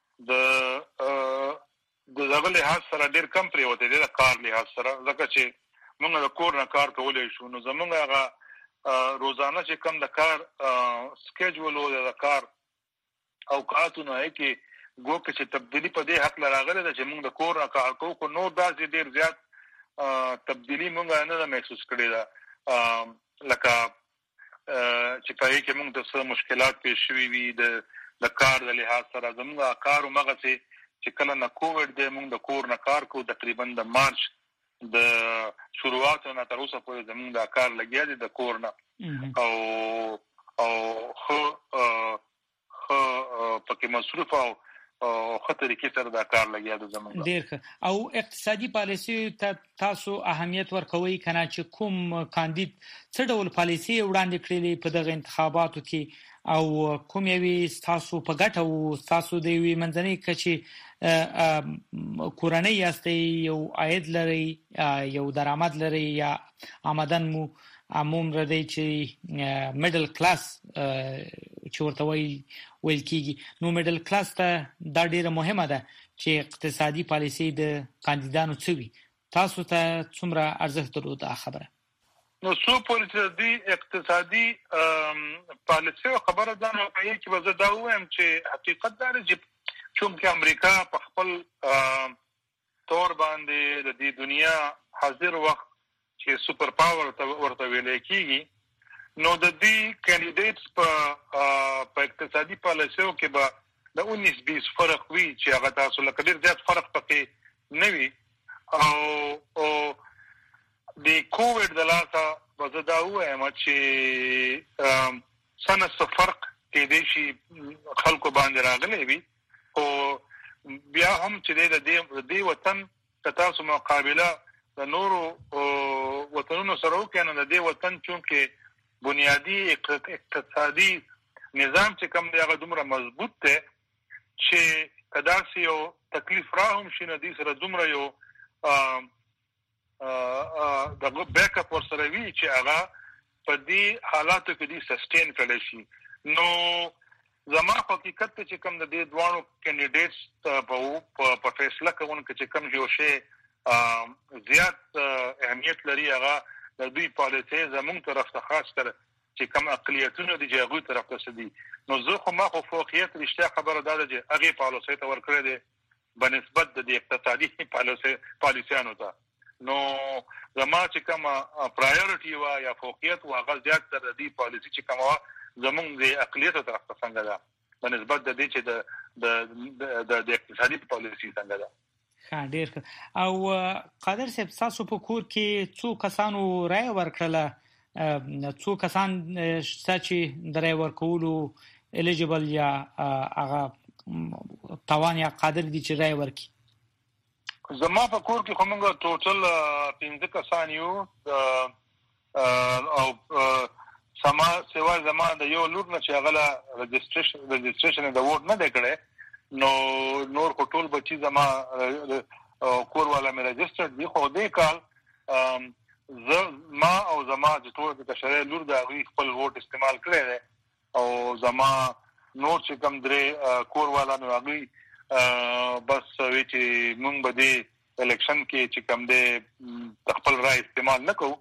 د دغه لحاظ سره ډېر کم پریوته دی د کار لحاظ سره ځکه چې موږ د کور نه کار کولای شو نو زموږ هغه روزانه چې کم د کار سکیجول او د کار اوقاتونه کې ګوکه چې تبدیلی په دې حق لراغله چې موږ د کور کار کوو نو دا ډېر زیات تبدیلی موږ نه محسوس کړی دا لکه چې په کې موږ د څه مشکلات پیښ شوي وي د کار د لحاظ سره زموږ کار او مغه چې کله نه کووډ دی موږ د کور نه کار کوو تقریبا د مارچ د شروعاتو نه تر اوسه پورې زموږ د کار لګیا دي د کور نه او خو پکې مصروف او خطرې کې سره دا کار لګیا د زموږ ډیر او اقتصادي پالیسي تاسو اهمیت ورکوي کنه چې کوم کاندید څه ډول پالیسي وړاندې کړې په دغه انتخاباتو کې او کوم یوي تاسو په ګټه او تاسو د وی منځنۍ کچې کورنۍ یاستئ یو عاید لري یو درآمد لري یا آمدن مو عموم ردی چې میډل کلاس چې ورته ویل کیږي نو میډل کلاس ته دا ډیره مهمه ده چې اقتصادي پالیسي د کاندیدانو څوي تاسو ته څومره ارزښت درلوده خبره نو څو پولیسي اقتصادي پالیسي خبره ده نو په یوه کې به زه دا وایم چې حقیقت دا دی چې امریکا په خپل تور باندې د دې دنیا حاضر وخت چې سپر پاور ورته ویل کېږي نو د دې کینډیډیټس په اقتصادي پالیسیو کې به د 19-20 فرق وي چې هغه تاسو لکه ډېر زیات فرق پکې نه وي او د کووډ د لاسه به دا وایم چې سنه فرق کې د شي خلکو باندې راغلی وي او بیا هم چې د دې وطن تاسو مقابله د نورو وطنونو سره وکړي د دې وطن چې بنیادی اقتصادي نظام چې کوم دی هغه دومره مضبوط دی چې کدا سي یو تکلیف راهم شي نه دي سره دومره یو د بیک اپ ورسره وی چې هغه په دې حالاتو کې دي سسټین کړي شي نو زما حقیقت ته چې کوم د دې دوانو کینډیډیټس په فیصله کوونکو چې کوم یو شی زیات اهمیت لري هغه د دوی پالیسي زموږ طرف ته خاص کر چې کوم اقلیتونو د جګړې طرف ته سدي نو زه خو ما خو فوقیت رښتیا خبره ده چې هغه پالیسي ته ورکړې ده بنسبت د اقتصادي پالیسیانو ته نو زما چې کوم پرایورټي وا یا فوقیت وا هغه زیات تر دې پالیسي چې کومه زموږ د اقلیت طرف ته څنګه ده بنسبت د دې چې د اقتصادي پالیسي څنګه ده ډیر او قادر صاحب تاسو په کور کې څو کسانو رائے ورکړه څو کسان چې د رائے ورکولو الیجیبل یا هغه توان یا قادر دي چې رائے ورکړي زما په کور کې کومه ټوټل 15 کسان یو او سما سیوا زما د یو لور نه چې هغه رجستریشن د ووټ نه کړي نو نور ټول بچي زما کور والا مې رجسترډ دي خو دې کال ما او زما د ټول د کشرې لور د غوي خپل ووټ استعمال کړی او زما نور چې کوم درې کور والا نو غوي بس وی چې مونږ به د الیکشن کې چې کوم د خپل رائے استعمال نکو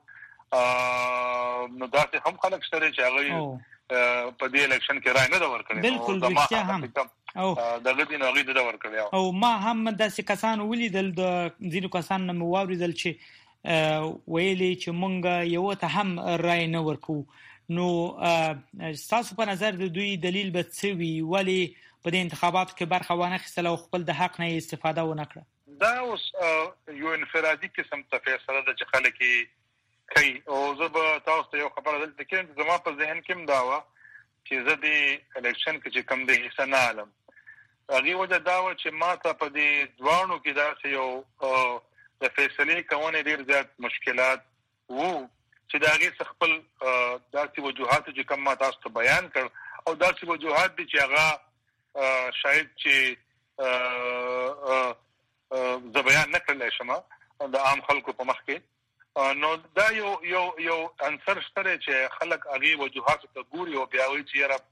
نو دا څه هم خلک شته چې هغه په دې الیکشن کې رائے نه دا ورکړي بالکل رښتیا هم او دغه دین هغه د ورکړی او ما هم داسې کسان ولیدل د ځینو کسان نه مواوریدل چې ویلي چې مونږ یو ته هم رائے نه ورکو نو تاسو په نظر د دوی دلیل به څه وي ولی په دې انتخاباتو کې برخه ونه اخیستل او خپل د حق نه استفاده ونه کړه دا اوس یو انفرادي قسم ته فیصله ده چې خلک کوي او زه به تاسو ته یو خبره دلته کوم زما په ذهن کې دا و چې زه د الیکشن کې چې کوم د حصہ نه علم هغه وجه دا و چې ما ته په دې ځوانو کې دا یو د فیصلې کوونه ډیر زیات مشکلات وو چې دا غي خپل داسې وجوهات چې کوم ما تاسو ته بیان کړ او داسې وجوهات دي چې هغه شاید چې زه بیان نه کړل شم د عام خلکو په مخ کې نو دا یو انصر شته چې خلک هغه وجوهات ته ګوري او بیا وایي چې یاره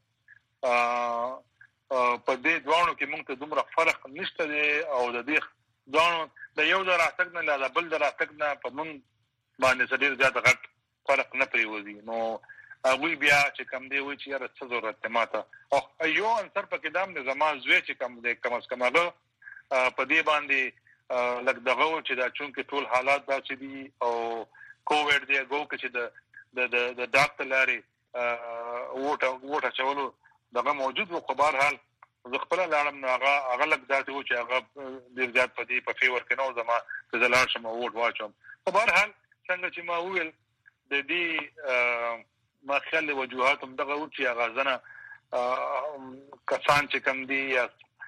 په دې ځوانو کې موږ ته دومره فرق نشته دی او د دې ځوانو د یو ځای راتګ نه لا بل ځای راتګ نه په موږ باندې ډېر زیات غټ فرق نه پریوزي نو هغه بیا چې کوم دی وایي چې یاره څه ضرورت ته ماته او یو انصر په کې دام د زمان زوی چې کوم دی کم از کم هغه په دې باندې لکه دغه چې دا چونکه ټول حالات داسې دي او کووډ دی هغه چې د ډاکټر لاري ووټ چولو دغه موجود و خو بهر حال زه خپل لاړم نو هغه لږ داسې و چې هغه ډېر زیات په دې په فیور کې نو زما چې زه لاړ شم ووټ واچوم خو بهر حال څنګه چې ما وویل د دې ما خیال وجوهات هم دغه و چې هغه ځنه کسان چې کوم دي یا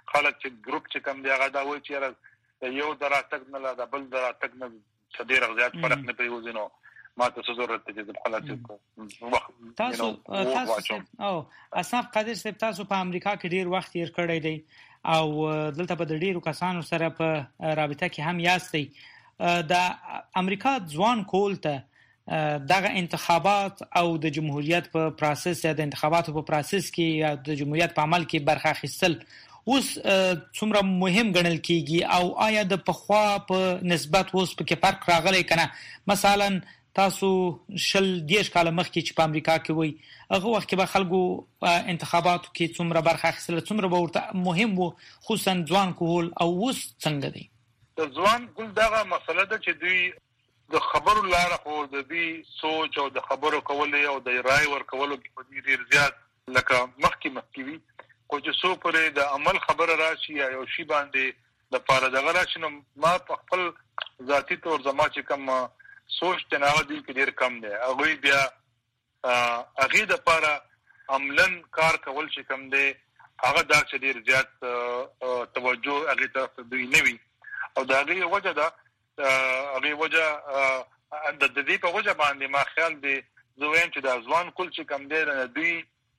خلک چې ګروپ چې کم دی هغه دا وایي چې یو دراتک نه لا بل دراتک نه ډېر زیات فرق نه پیوځي نو ما ته ضرورت دی چې خلاص تاسو او اصناف قادر صاحب تاسو په امریکا کې ډیر وخت تیر کړی دی او دلته په ډیرو کسانو سره په رابطه کې هم یاستئ د امریکا ځوان کول ته دغه انتخابات او د جمهوریت په پروسس یا د انتخاباتو په پروسس کې یا د جمهوریت په عمل کې برخه اخیستل اوس څومره مهم ګڼل کیږي او آیا د پخوا په نسبت اوس په کې فرق راغلی کنه؟ مثلا تاسو 10 کال مخکې چې په امریکا کې وای هغه وخت کې به خلکو انتخاباتو کې څومره برخه اخیستل څومره به ورته مهم وو خصوصا ځوان کول او اوس څنګه دی؟ د ځوان کول دغه مسله ده چې دوی د خبرو لاره خو د دې سوچ او د خبرو کولو او د رائے ورکولو کې په ډیر زیات لکه مخکې وي خو چې څو پرې د عمل خبره راشي یا یو شی باندې د پاره دغه راشي نو ما په خپل ذاتی تور زما چې کوم سوچ تناوه دي کې ډیر کم دی هغه بیا هغه د پاره عملاً کار کول چې کم دی هغه دا چې ډیر زیات توجه هغه طرف دوی نه وي او دا هغه وجه ده هغه وجه د دې په وجه باندې ما خیال دی زویم چې د ځوان کول چې کم دی دوی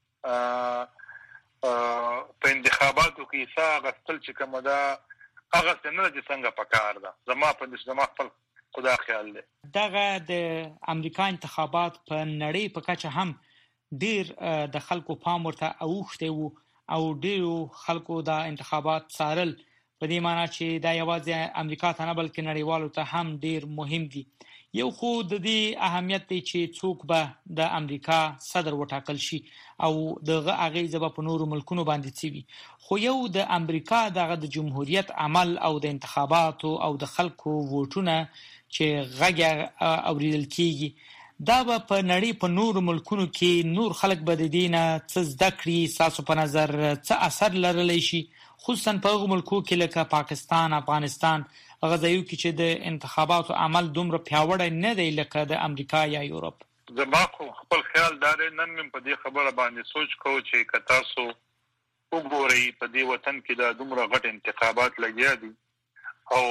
په انتخاباتو کې غستل چې کوم دا هغه څنګه چې څنګه پکار ده زما خپل خدا خیال دی دغه د امریکا انتخابات په نړۍ په کچه هم ډیر د خلکو پام ورته اوښته وو او ډیرو خلکو دا انتخابات څارل په دې معنی چې دا یوازې امریکا ته نه بلکې نړیوالو ته هم ډیر مهم دي. یو خو د دې اهمیت دی چې څوک به د امریکا صدر وټاکل شي او دغه اغیزه په نورو ملکونو باندې چوي خو یو د امریکا دغه د جمهوریت عمل او د انتخاباتو او د خلکو ووټونه چې غږ اوریدل کیږي دا په نړۍ په نورو ملکونو کې نور خلک به د دینه څه زده کړي تاسو په نظر څه اثر لرلی شي خصوصا په هغو ملکو کې لکه پاکستان افغانستان هغه ځایو کې چې د انتخاباتو عمل دومره پیاوړی نه دی لکه د امریکا یا یورپ؟ زما خپل خیال دا دی نن مې په دې خبره باندې سوچ کوم چې که تاسو وګورئ په دې وطن کې دا دومره غټ انتخابات لګیا دي او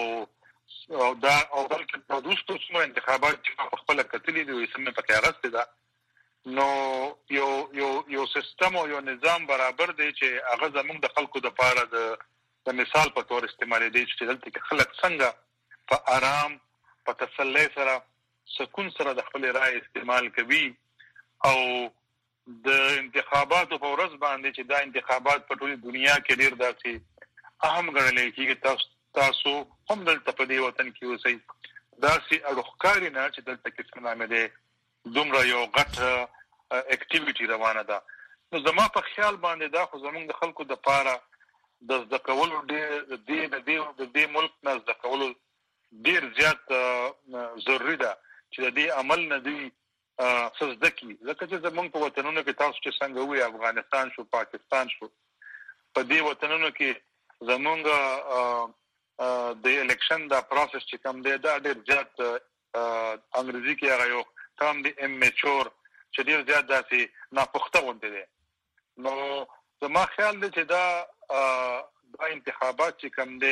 بلکې په دوستو څومره انتخابات چې په خپل کتلې دي سمې پکې اغسته ده نو یو سیستم او یو نظام برابر دی چې هغه زموږ د خلکو د پاره د مثال په تور استعمال دي چې دلته کې خلک څنګه په آرام په تسلی سره سکون سره د خپل رائے استعمال کوي او د انتخاباتو په ورځ باندې چې دا انتخابات په ټولې دنیا کې ډیر داسې اهم ګڼل کېږي تاسو هم دلته په دې وطن کې اوسئ داسې اړوخکاري نه چې دلته کې څه نامه ده دومره یو غټ اکټیویټي روانه ده نو زما په خیال باندې دا خو زموږ د خلکو د پاره د زده کولو د دې ملک نه زده کولو ډیر زیات ضروري ده چې د دې عمل نه دی زده کی ځکه چې زموږ په وطنونو کې تاسو چې څنګه وي افغانستان شو پاکستان شو په دې وطنونو کې زموږ د الیکشن دا پروسس چې کوم دی دا ډیر زیات انګریزي کې هغه یو تام دی امچور چې ډیر زیات داسې ناپخته غونډه دي نو زما خیال دی چې دا انتخابات چې کوم دی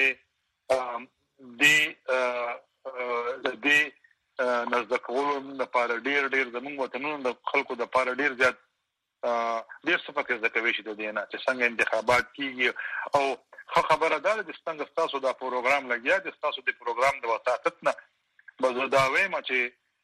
د نزد کولو لپاره ډیر زموږ وطنونو د خلکو د لپاره ډیر زیات ډیر څه پکې ځکه وشي د دې نه چې څنګه انتخابات کیږي او خبره ده چې څنګه تاسو دا پروګرام لګیا دي تاسو د پروګرام د وساتت نه بزو دا وایم چې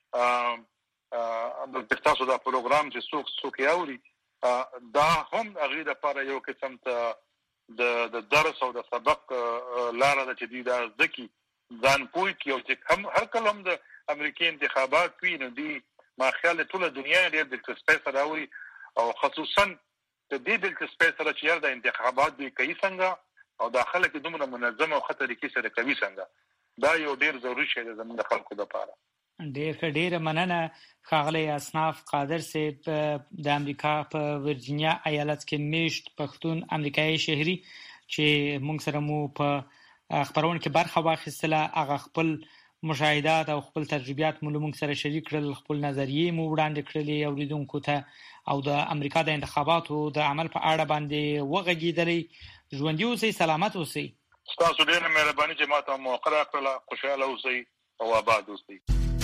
تاسو دا پروګرام چې څوک یاوري دا هم هغه د لپاره یو قسم ته د درس او د سبق لاره ده چې دی دا ځکه ځان پوي کې او چې هر کله هم د امریکای انتخابات وي نو دی ما خیال ټول دنیا ډېر دلچسپي سره اوري او خصوصا د دې دلچسپي سره چې د انتخابات دی کوي څنګه او داخله کې دومره منظم او خطرې کې سره کوي څنګه دا یو ډېر ضروري شی دی زموږ خلکو لپاره. ډېر مننه ښاغلی اصناف قادر صاحب د امریکا په ورجینیا ایالت کې میشت پښتون امریکایي شهري چې موږ سره مو په خبرونه کې برخه واخیستله هغه خپل مشاهدات او خپل تجربیات مو موږ سره شریک کړل، خپل نظریې مو وړاندې کړلې اوریدونکو ته، او د امریکا د انتخاباتو د عمل په اړه باندې وغږیدلې. ژوندي اوسئ، سلامت اوسئ. تاسو ډېر مهرباني چې ماته موقع راکړه. خوشاله اوسئ او آباد اوسئ.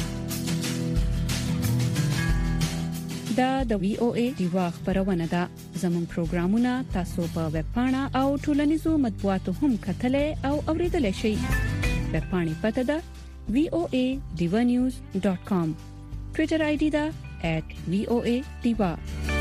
دا د وی او ای دیوا خبرونه ده. زموږ پروګرامونه تاسو په ویب پاڼه او ټولنیزو مطبوعاتو هم کتلې او اوریدلای شئ. ویب پاڼې پته ده voanews.com. ټوئیټر آی ډي ده @voadiva.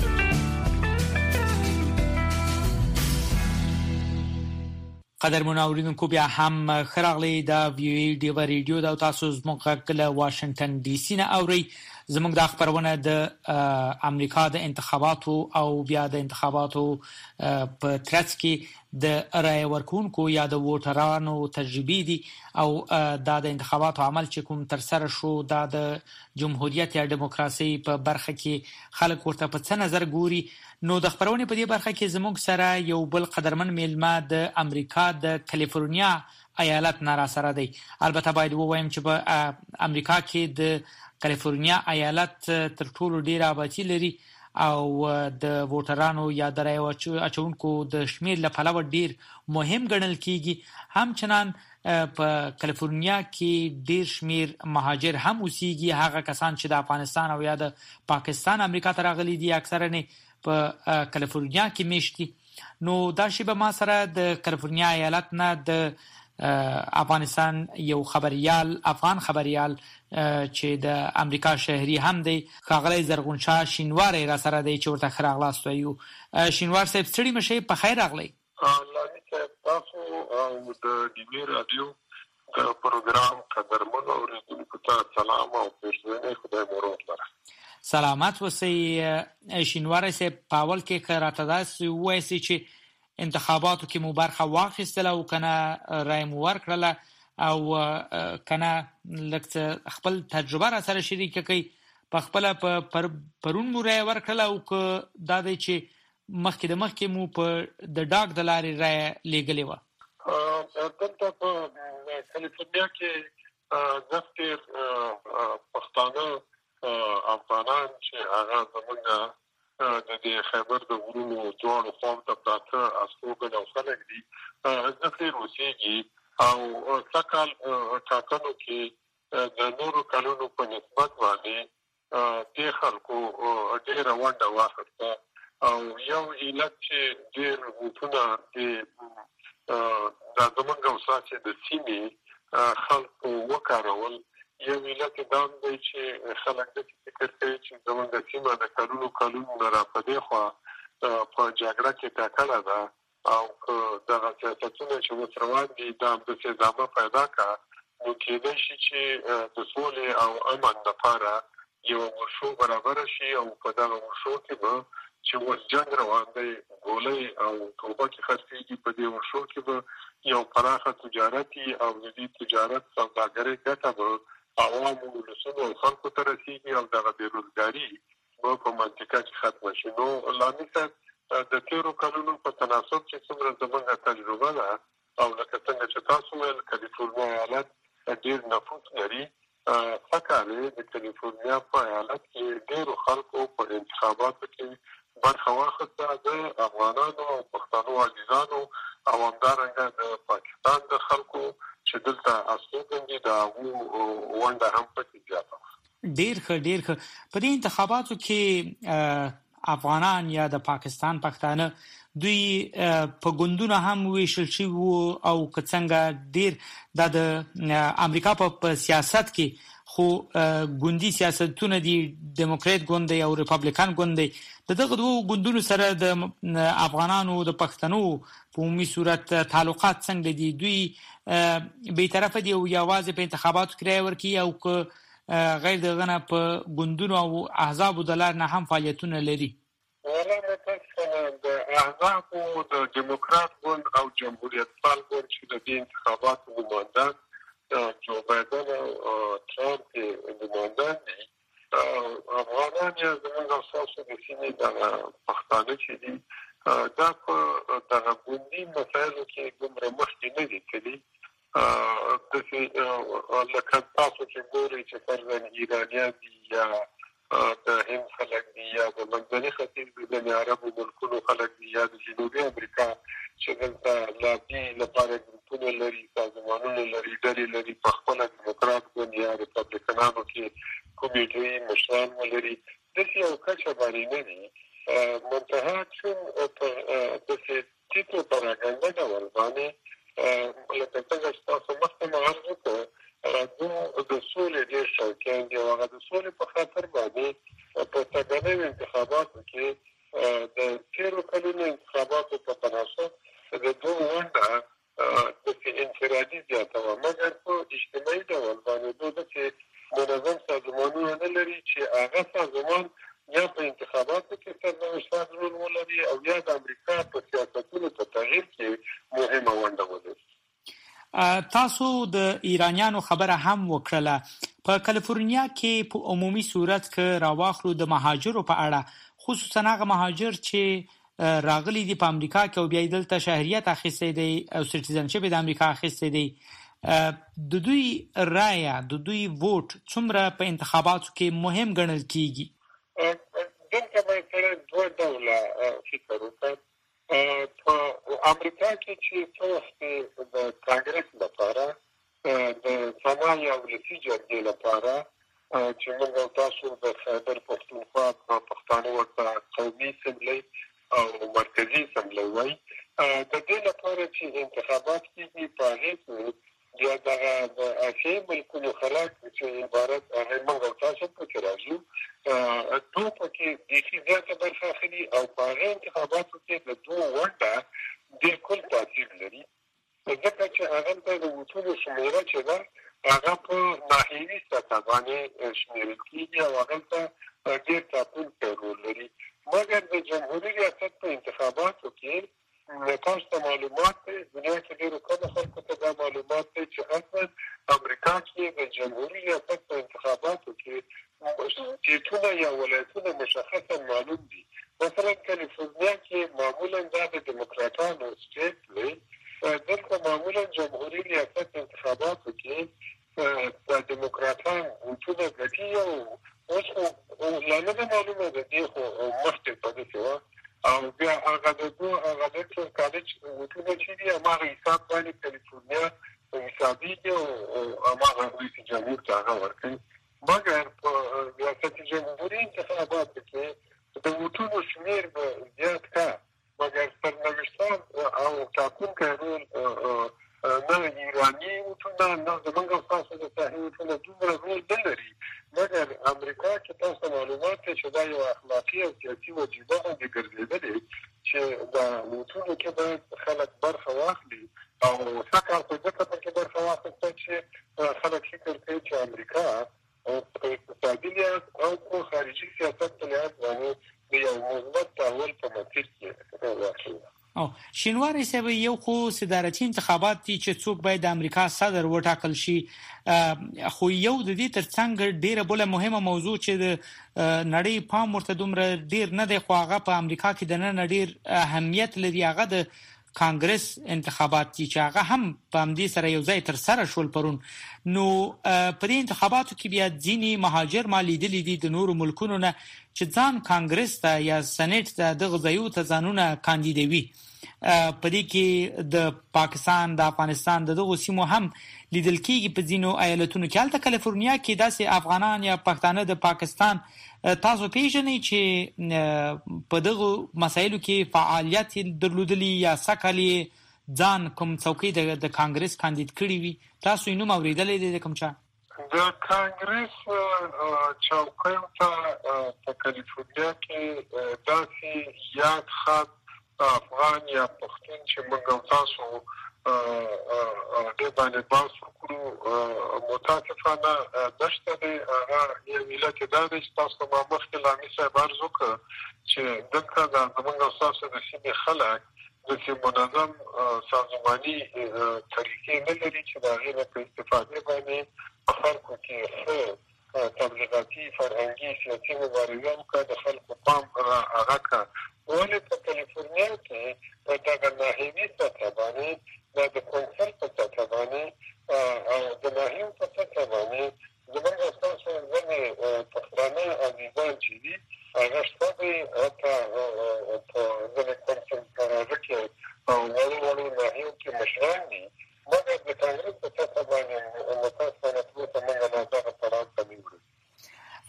قدرمن اوریدونکو، بیا هم خراغلی د وی او ای دیوا ریډیو د تاسو زموږ کله واشنگټن ډي سي نه اوري. زموږ د خبرونه د امریکا د انتخاباتو او بیا د انتخاباتو په ترڅ کې د رای ورکونکو یا د ووټرانو تجربې دي او د انتخاباتو عمل چې کوم تر سره شو دا د جمهوریت یا دیموکراسي په برخه کې خلک ورته په څه نظر ګوري. نو د خبرونه په دې برخه کې زموږ سره یو بل قدرمن میلمه د امریکا د کالیفورنیا ایالت نه را سره دی. البته باید ووایم چې په امریکا کې د کالیفورنیا ایالت تر ټولو ډیر آبادی لري او د ووټرانو یا د رای اچونکو د شمیر له پلوه ډیر مهم ګڼل کیږي. همچنان په کالیفورنیا کې ډیر شمیر مهاجر هم اوسېږي، هغه کسان چې د افغانستان او یا د پاکستان امریکا ته راغلي دي اکثره نه په کالیفورنیا کې میشتي. نو دا شی به ما سره د کالیفورنیا ایالت نه د افغانستان یو خبريال، افغان خبريال چې د امریکا شهري هم دی، ښاغلی زرغونشاه شینواری را سره دی چې ورته ښه راغلاست وایو. شینوار صاحب ستړي مشئ، په خیر راغلی. لانی صاحب، تاسو او د ډیوی رادیو د پروګرام قدرمن اوریدونکو ته سلام او پیرزوینه خدای مو روغ لره. سلامت اوسئ. شینواری صاحب، په اول کې که راته داسې ووایاست چې انتخاباتو کې مو برخه واخیستله او کنه رای مو ورکړله او کنه لکه خپل تجربه را سره شریک کړئ، په خپل پرون مو رای ورکړله او که دا دی چې مخکې مو په د ډاک د لارې رای لیږلې وه؟ دلته په کالیفورنیا کې ځکه پښتانه افغانان چې هغه زمونږ د دې خیبر د غرونو دواړو خواو ته پراته استوګن او خلک دي، ځکه روسیږي او سکال ټاکنو کې د نورو کلونو په نسبت باندې د خلکو ډېره ونډه واخیسته او یو علت چې ډېر ووټونه د زمونږ اوساچې د سیمې خلکو وکارول. یو علت دا دی چې خلک د فکر کوي چې زمونږ سیمه د کلونو نه راپدې خوا په جګړه کې ټاکله ده او که دغه سیاستونه چې اوس روان دي دا همداسې ادامه پیدا کړه، نو کېدای شي چې د سولې او امن لپاره یوه ورشو برابره شي او په دغه ورشو کې به چې اوس جنګ روان دی، ګولۍ او توبه کې خرڅېږي، په دې ورشو کې به یو پراخه تجارتي او د دې تجارت سوداګرۍ ګټه به عوامو ولسونو او خلکو ته رسېږي او دغه بېروزګاري به په منطقه کې ختمه شي. نو لامي صاحب، د تېرو کلونو په تناسب چې څومره زموږ تجربه ده او لکه څنګه چې تاسو ویل کالیفورنیا ایالت ډېر نفوس لري، څکالې د کالیفورنیا په ایالت کې ډېرو خلکو په انتخاباتو کې برخه واخیسته، د افغانانو او پښتنو عزیزانو او همدارنګه د پاکستان د خلکو چې دلته استوګن دي د هغو ونډه هم پکې زیاته وه. ډېر ښه. په دې انتخاباتو کې افغانان یا د پاکستان پښتانه دوی په ګوندونو هم ویشل شوي وو او که څنګه ډېر د امریکا په سیاست کې خو ګوندي سیاستونه دي، دیموکرات ګوند دی او ریپابلیکان ګوند دی. د دغه دوه ګوندونو سره د افغانانو د پښتنو په عمومي صورت تعلقات څنګه دي؟ دوی بی‌طرفه دي او یوازې په انتخاباتو کې رای ورکوي او که غیر دغه نه په ګوندونو او احزابو د لارې نه هم فعالیتونه لري؟ د احزابو د دیموکرات ګوند او جمهوریت پال ګوند چې د دې انتخاباتو نمایندان جو بایدن او ټرمپ نمایندان دي، افغانان یا زموږ اساسو د سیمې دغه پښتانه چې دي دا په دغه ګوندي مسایلو کې دومره مخکې نه دي تللي لکه تاسو چې ګورئ چې فرضاً ایرانیان دي یا د هند خلک دي یا د منځني ختیځ د عربو ملکونو خلک دي یا د جنوبي امریکا چې دلته لابي لپاره ګروپونه لري، سازمانونه لري، ډلې لري، په خپله ډیموکرات ګوند یا ریپبلیکنانو کې کمیټې مشران ولري، داسې یو کچه باندې نه دي. منتها چون داسې ټیټو پراګنډه ډول باندې لکه څنګه چې تاسو مخکې عرض وکړو د سولې ډېر شوقیان دي او هغه د سولې په خاطر باندې په څرګندو انتخاباتو کې د تېرو کلونو انتخاباتو په تناسب د دوی ونډه داسې انفرادي زیاته وه، مګر په اجتماعي ډول باندې دوی داسې منظم سازمانونه نه لري چې هغه سازمان یا په انتخاباتو کې سرنوشت رول ولري او یا د امریکا په سیاستونو په تغییر کې مهمه ونډه ولري. تاسو د ایرانیانو خبره هم وکړله. په کالیفورنیا کې په عمومي صورت کې راواخلو د مهاجرو په اړه، خصوصا هغه مهاجر چې راغلي دي په امریکا کې او بیا دلته شهریت اخیستی دی او سټیزنشپ د امریکا اخیستی دی، د دوی رایه، د دوی ووټ څومره په انتخاباتو کې مهم ګڼل کیږي؟ دلته باید سره دوه ډوله فکر وکړو. په امریکا کې چې څه وخت د کانګرس لپاره د سنا یا ولسي جرګې لپاره چې موږ تاسو د خیبر پښتونخوا پښتانه ورته قومي اسمبلی او مرکزي اسمبلی وایي، د دې لپاره چې انتخابات کېږي په هغې کې بیا دغه د اسیایي ملکونو خلک چې عبارت هغې موږ تاسو پکې راځو دوی پکې بیخي زیاته برخه اخلي او په هغې انتخاباتو کې د دوی ونډه بالکل تاثیر لري، ځکه چې هغلته د ووټونو شمېره چې ده هغه په ناحیوي سطحه باندې شمېرل کېږي او هغلته ډېر ټاکونکی رول لري. مګر د جمهوري ریاست په انتخاباتو کې تاسو ته معلومات دی، دنیا کې ډېرو کمو خلکو ته دا معلومات دی چې اصلا امریکا کې د جمهوري ریاست په انتخاباتو کې سیټونه یا ولایتونه مشخصا معلوم دي. مثلا کالیفورنیا کې معمولا دا د ډیموکراتانو سټیټ دی، دلته معمولا جمهوري ریاست انتخاباتو کې د ډیموکراتان ووټونه ګټي او اوس خو لا نه ده معلومه د دې خو مخکې په داسې وه او بیا هغه د الیکټرال کالج ووټونه چې دي هماغه حساب باندې کالیفورنیا حسابېږي او هماغه رئیس جمهور ته هغه ورکوي. مګر په ریاست جمهوري انتخاباتو کې د ووټونو شمېر به زیات کا، مګر سرنوشتان او ټاکونکی رول نه ایراني ووټونه نه زموږ او ستاسو د ساحې ووټونه دومره رول نه لري. مګر امریکا کې تاسو معلومات دی چې دا یو اخلاقي او سیاسي وجیبه باندې ګرځېدلې چې د ووټونو کې باید خلک برخه واخلي او څکه خو ځکه پکې برخه واخیسته چې خلک فکر کوي چې امریکا په اقتصادي لحاظ او په خارجي سیاست په لحاظ باندې د یو مثبت تحول په مسیر کې واقع. شینواری صاحب، یو خو صدارتي انتخابات دي چې څوک باید د امریکا صدر وټاکل شي، خو یو د دې ترڅنګ ډیره بله مهمه موضوع چې د نړۍ پام ورته دومره ډیر نه دی خو هغه په امریکا کې دننه ډیر اهمیت لري، هغه د کانګرس انتخابات دي چې هغه هم په همدې سره یو ځای ترسره شول پرون. نو په دې انتخاباتو کې بیا ځینې مهاجر ما لیدلي دي د نورو ملکونو نه چې ځان کانګرس ته یا سنټ ته دغه ځایونو ته ځانونه کاندیدوي. په دې کې د پاکستان، د افغانستان د دغو سیمو هم لیدل کېږي په ځینو ایالتونو کې. هلته کالیفورنیا کې داسې افغانان یا پښتانه د پاکستان تاسو پیژنئ چې په دغو مسایلو کې فعالیت درلودلی یا سکل ځان کوم څوکۍ د کانګرس کاندید کړي وي؟ تاسو یې نوم اورېدلی دی د کوم چا؟ د کانګرس چوکیو ته په کالیفورنیا کې داسې یاد خط افغان یا پښتون چې موږ او تاسو دې باندې بحث وکړو متاسفانه نشته دی. هغه یو علت یې دا دی چې تاسو ما مخکې لامي صاحب عرض وکړ چې دلته زموږ او تاسو د سیمې خلک داسې منظم سازماني طریقې نه لري چې د هغې نه په استفادې باندې په خلکو کې ښه تبلیغاتي فرهنګي سیاسي مبارزه وکړه، د خلکو پام هغه کړه. ولې په کالیفورنیا کې په دغه ناحیوي سطحه باندې دا د کونسل په سطحه باندې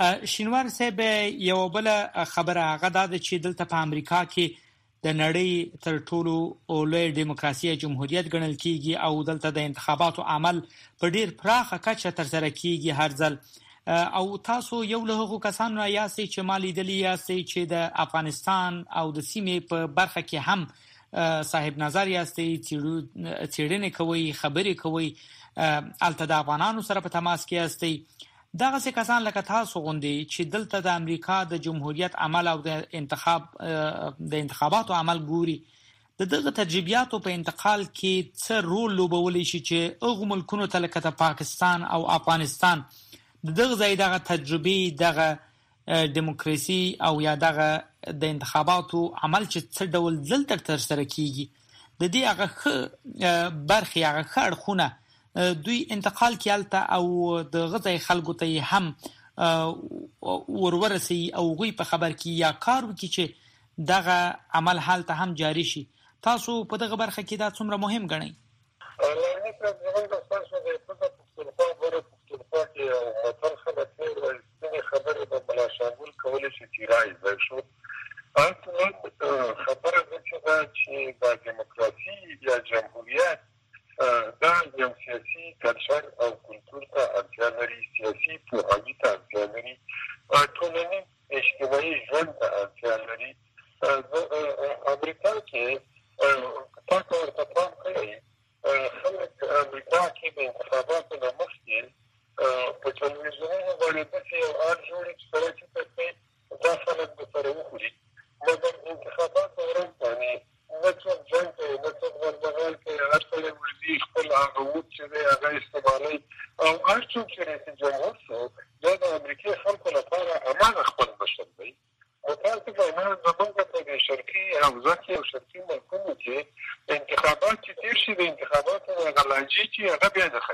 شینوار صاحب یو بل خبره هغه د چې دلته په امریکا کې د نړۍ تر ټولو لوی دیموکراسي جمهوریت ګڼل کیږي او دلته د انتخاباتو عمل په ډیر پراخه کچه تر سره کیږي هر ځل او تاسو یو له هغو کسانو یاستئ چې مالي دلی یاستئ چې د افغانستان او د سیمې په برخه کې هم صاحب نظر یاستئ څېړنې کوي خبرې کوي الته د افغانانو سره په تماس کې یاستئ دغه څه کسان لکه تاسو غوندي چې دلته د امریکا د جمهوریت عمل او د انتخاباتو عمل ګوري دغه تجربیاتو په انتقال کې څه رول لوبولی شي چې هغه ملکونو ته لکه پاکستان او افغانستان دغه ځای دغه تجربه دغه دیموکراسي او یا دغه د انتخاباتو عمل چې څه ډول دلته تر سره کیږي د دې هغه برخه هغه خړخونه دوی انتقال کیالته او د غځي خلکو ته هم ورورسي او غوي په خبر کې یا کار وکړي چې دغه عمل حالته هم جاری شي تاسو په دغه برخه کې دا څومره مهم ګڼئ خبره به بلا شامل کولای شي چې راځي شو خبره ده چې د دیموکراسي یا جمهوریت دا یو سیاسي کلچر او کلتور ته اړتیا لري سیاسي پوهاوي ته اړتیا لري ټولنیز اجتماعي ژوند ته اړتیا لري امریکا کې تاسو ورته پام کړئ خلک امریکا کې د انتخاباتو نه مخکې په ټلویزیونونو باندې داسې یو آر جوړي چې سره چې پکې دا خلک به سره وخوري مګر انتخاباتو ورځ باندې نه څوک جنګ کوي نه څوک وربغال کوي هر سړی ورځي خپل هغه ووت چې دی هغه استعمالوي او هر څوک چې رئیس جمهور شو دا د امریکې خلکو لپاره امانه خپل مشر دی متاسفانه زموږ په دې شرقي حوزه کې او شرقي ملکونو کې انتخابات چې تیر شي د انتخاباتو هغه لانجې چې هغه بیا نه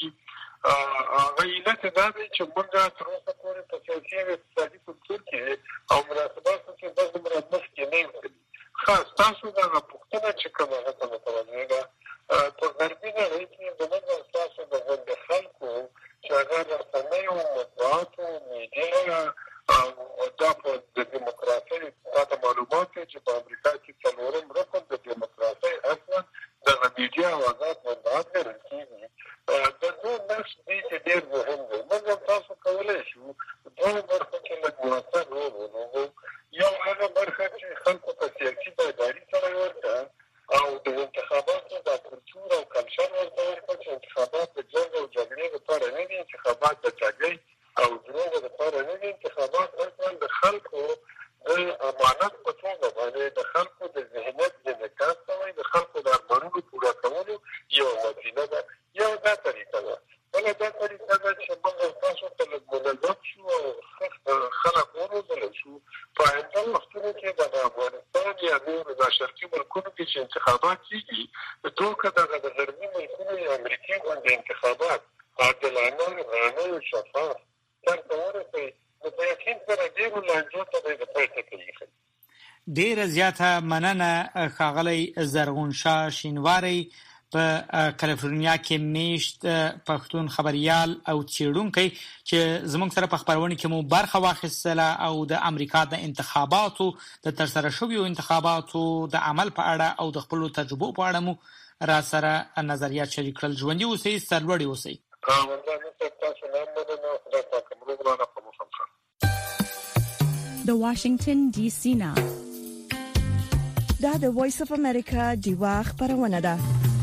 ختمېږي هغه علت دا دی چې موږ تر اوسه پورې په سیاسي او اقتصادي کلتور کې او مناسباتو کې دغه مرمخ کې نه یو خاص تاسو دا پوښتنه چې کومه هغه متوجه ده په غربي نړۍ کې زموږ تاسو د خلکو چې هغه د رسنیو مطبوعاتو میډیا او دا په د دیموکراسۍ د معلوماتو چې په امریکا کې څلورم رکن د دیموکراسۍ اصلا د میډیا او آزاد مطبوعات ګڼل کېږي د دوه نقش دی چې ډېر مهم دی موږ تاسو کولی شو دوه برخو کې لږ مؤثر رول ولوبو یو هغه برخه چې خلکو ته سیاسي بیداري سره ورکړه او د انتخاباتو د کلتور او کلچر ورته ورکړه چې انتخابات د جنګ او جګړې لپاره نه دي انتخابات د چاګۍ او دروغو لپاره نه دي انتخابات اصلا د خلکو د امانت په توګه باندې د خلکو د ذهنیت انعکاس کوي د خلکو د ارمانونو پوره کولو یو وسیله ده یو دا طریقه ده بله دا طریقه ده چې موږ تاسو ته لږ منظم شو او خلک وروزلی شو په آینده وختونو کې د افغانستان یا نورو د شرقي ملکونو کې چې انتخابات کېږي دوکه دغه د غربي ملکونو یا امریکې غوندې انتخابات عادلانه رڼه او شفاف سرته ورسوي نو په یقین سره ډېرو لانجو ته به د پای ټکی ایښی ډېره زیاته مننه ښاغلی زرغون شاه شینواری په کالیفورنیا کې میشت پښتون خبريال او څېړونکی چې زموږ سره په خبرونه کې مو برخه واخیستله او د امریکا د انتخاباتو د ترسره شویو انتخاباتو د عمل په اړه او د خپل تجربو په اړه مو را سره نظریات شریک کړل ژوندۍ اوسئ سرلوړي اوسئ د واشنگټن ډي سي نه دا د وایس اف امریکا دیوا خبرونه ده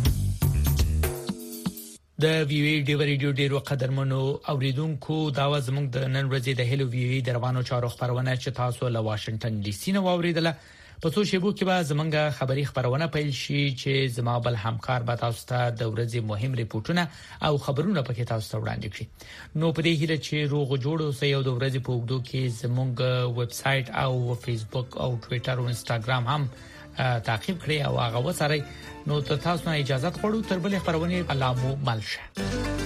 د وی وی ډیو ریډیو ډیرو قدرمنو اوریدونکو دا و زموږ د نن ورځې د هلو وی وی د روانو چارو خبرونه چې تاسو له واشنگټن ډي سي نه واوریدله په څو شیبو کې به زمونږ خبري خبرونه پیل شي چې زما بل همکار به تاسو ته د ورځې مهم ریپورتونه او خبرونه پکې تاسو ته وړاندې کړي نو په دې هیله چې روغ جوړ اوسئ او د ورځې په وګړو کې زمونږ ویب سټ او فیسبوک او ټوئیټر او انستګرام هم تعقیب کړئ او هغه وسره نو تاسو نه اجازه غواړو تر بلې خبرونه علامو ملشه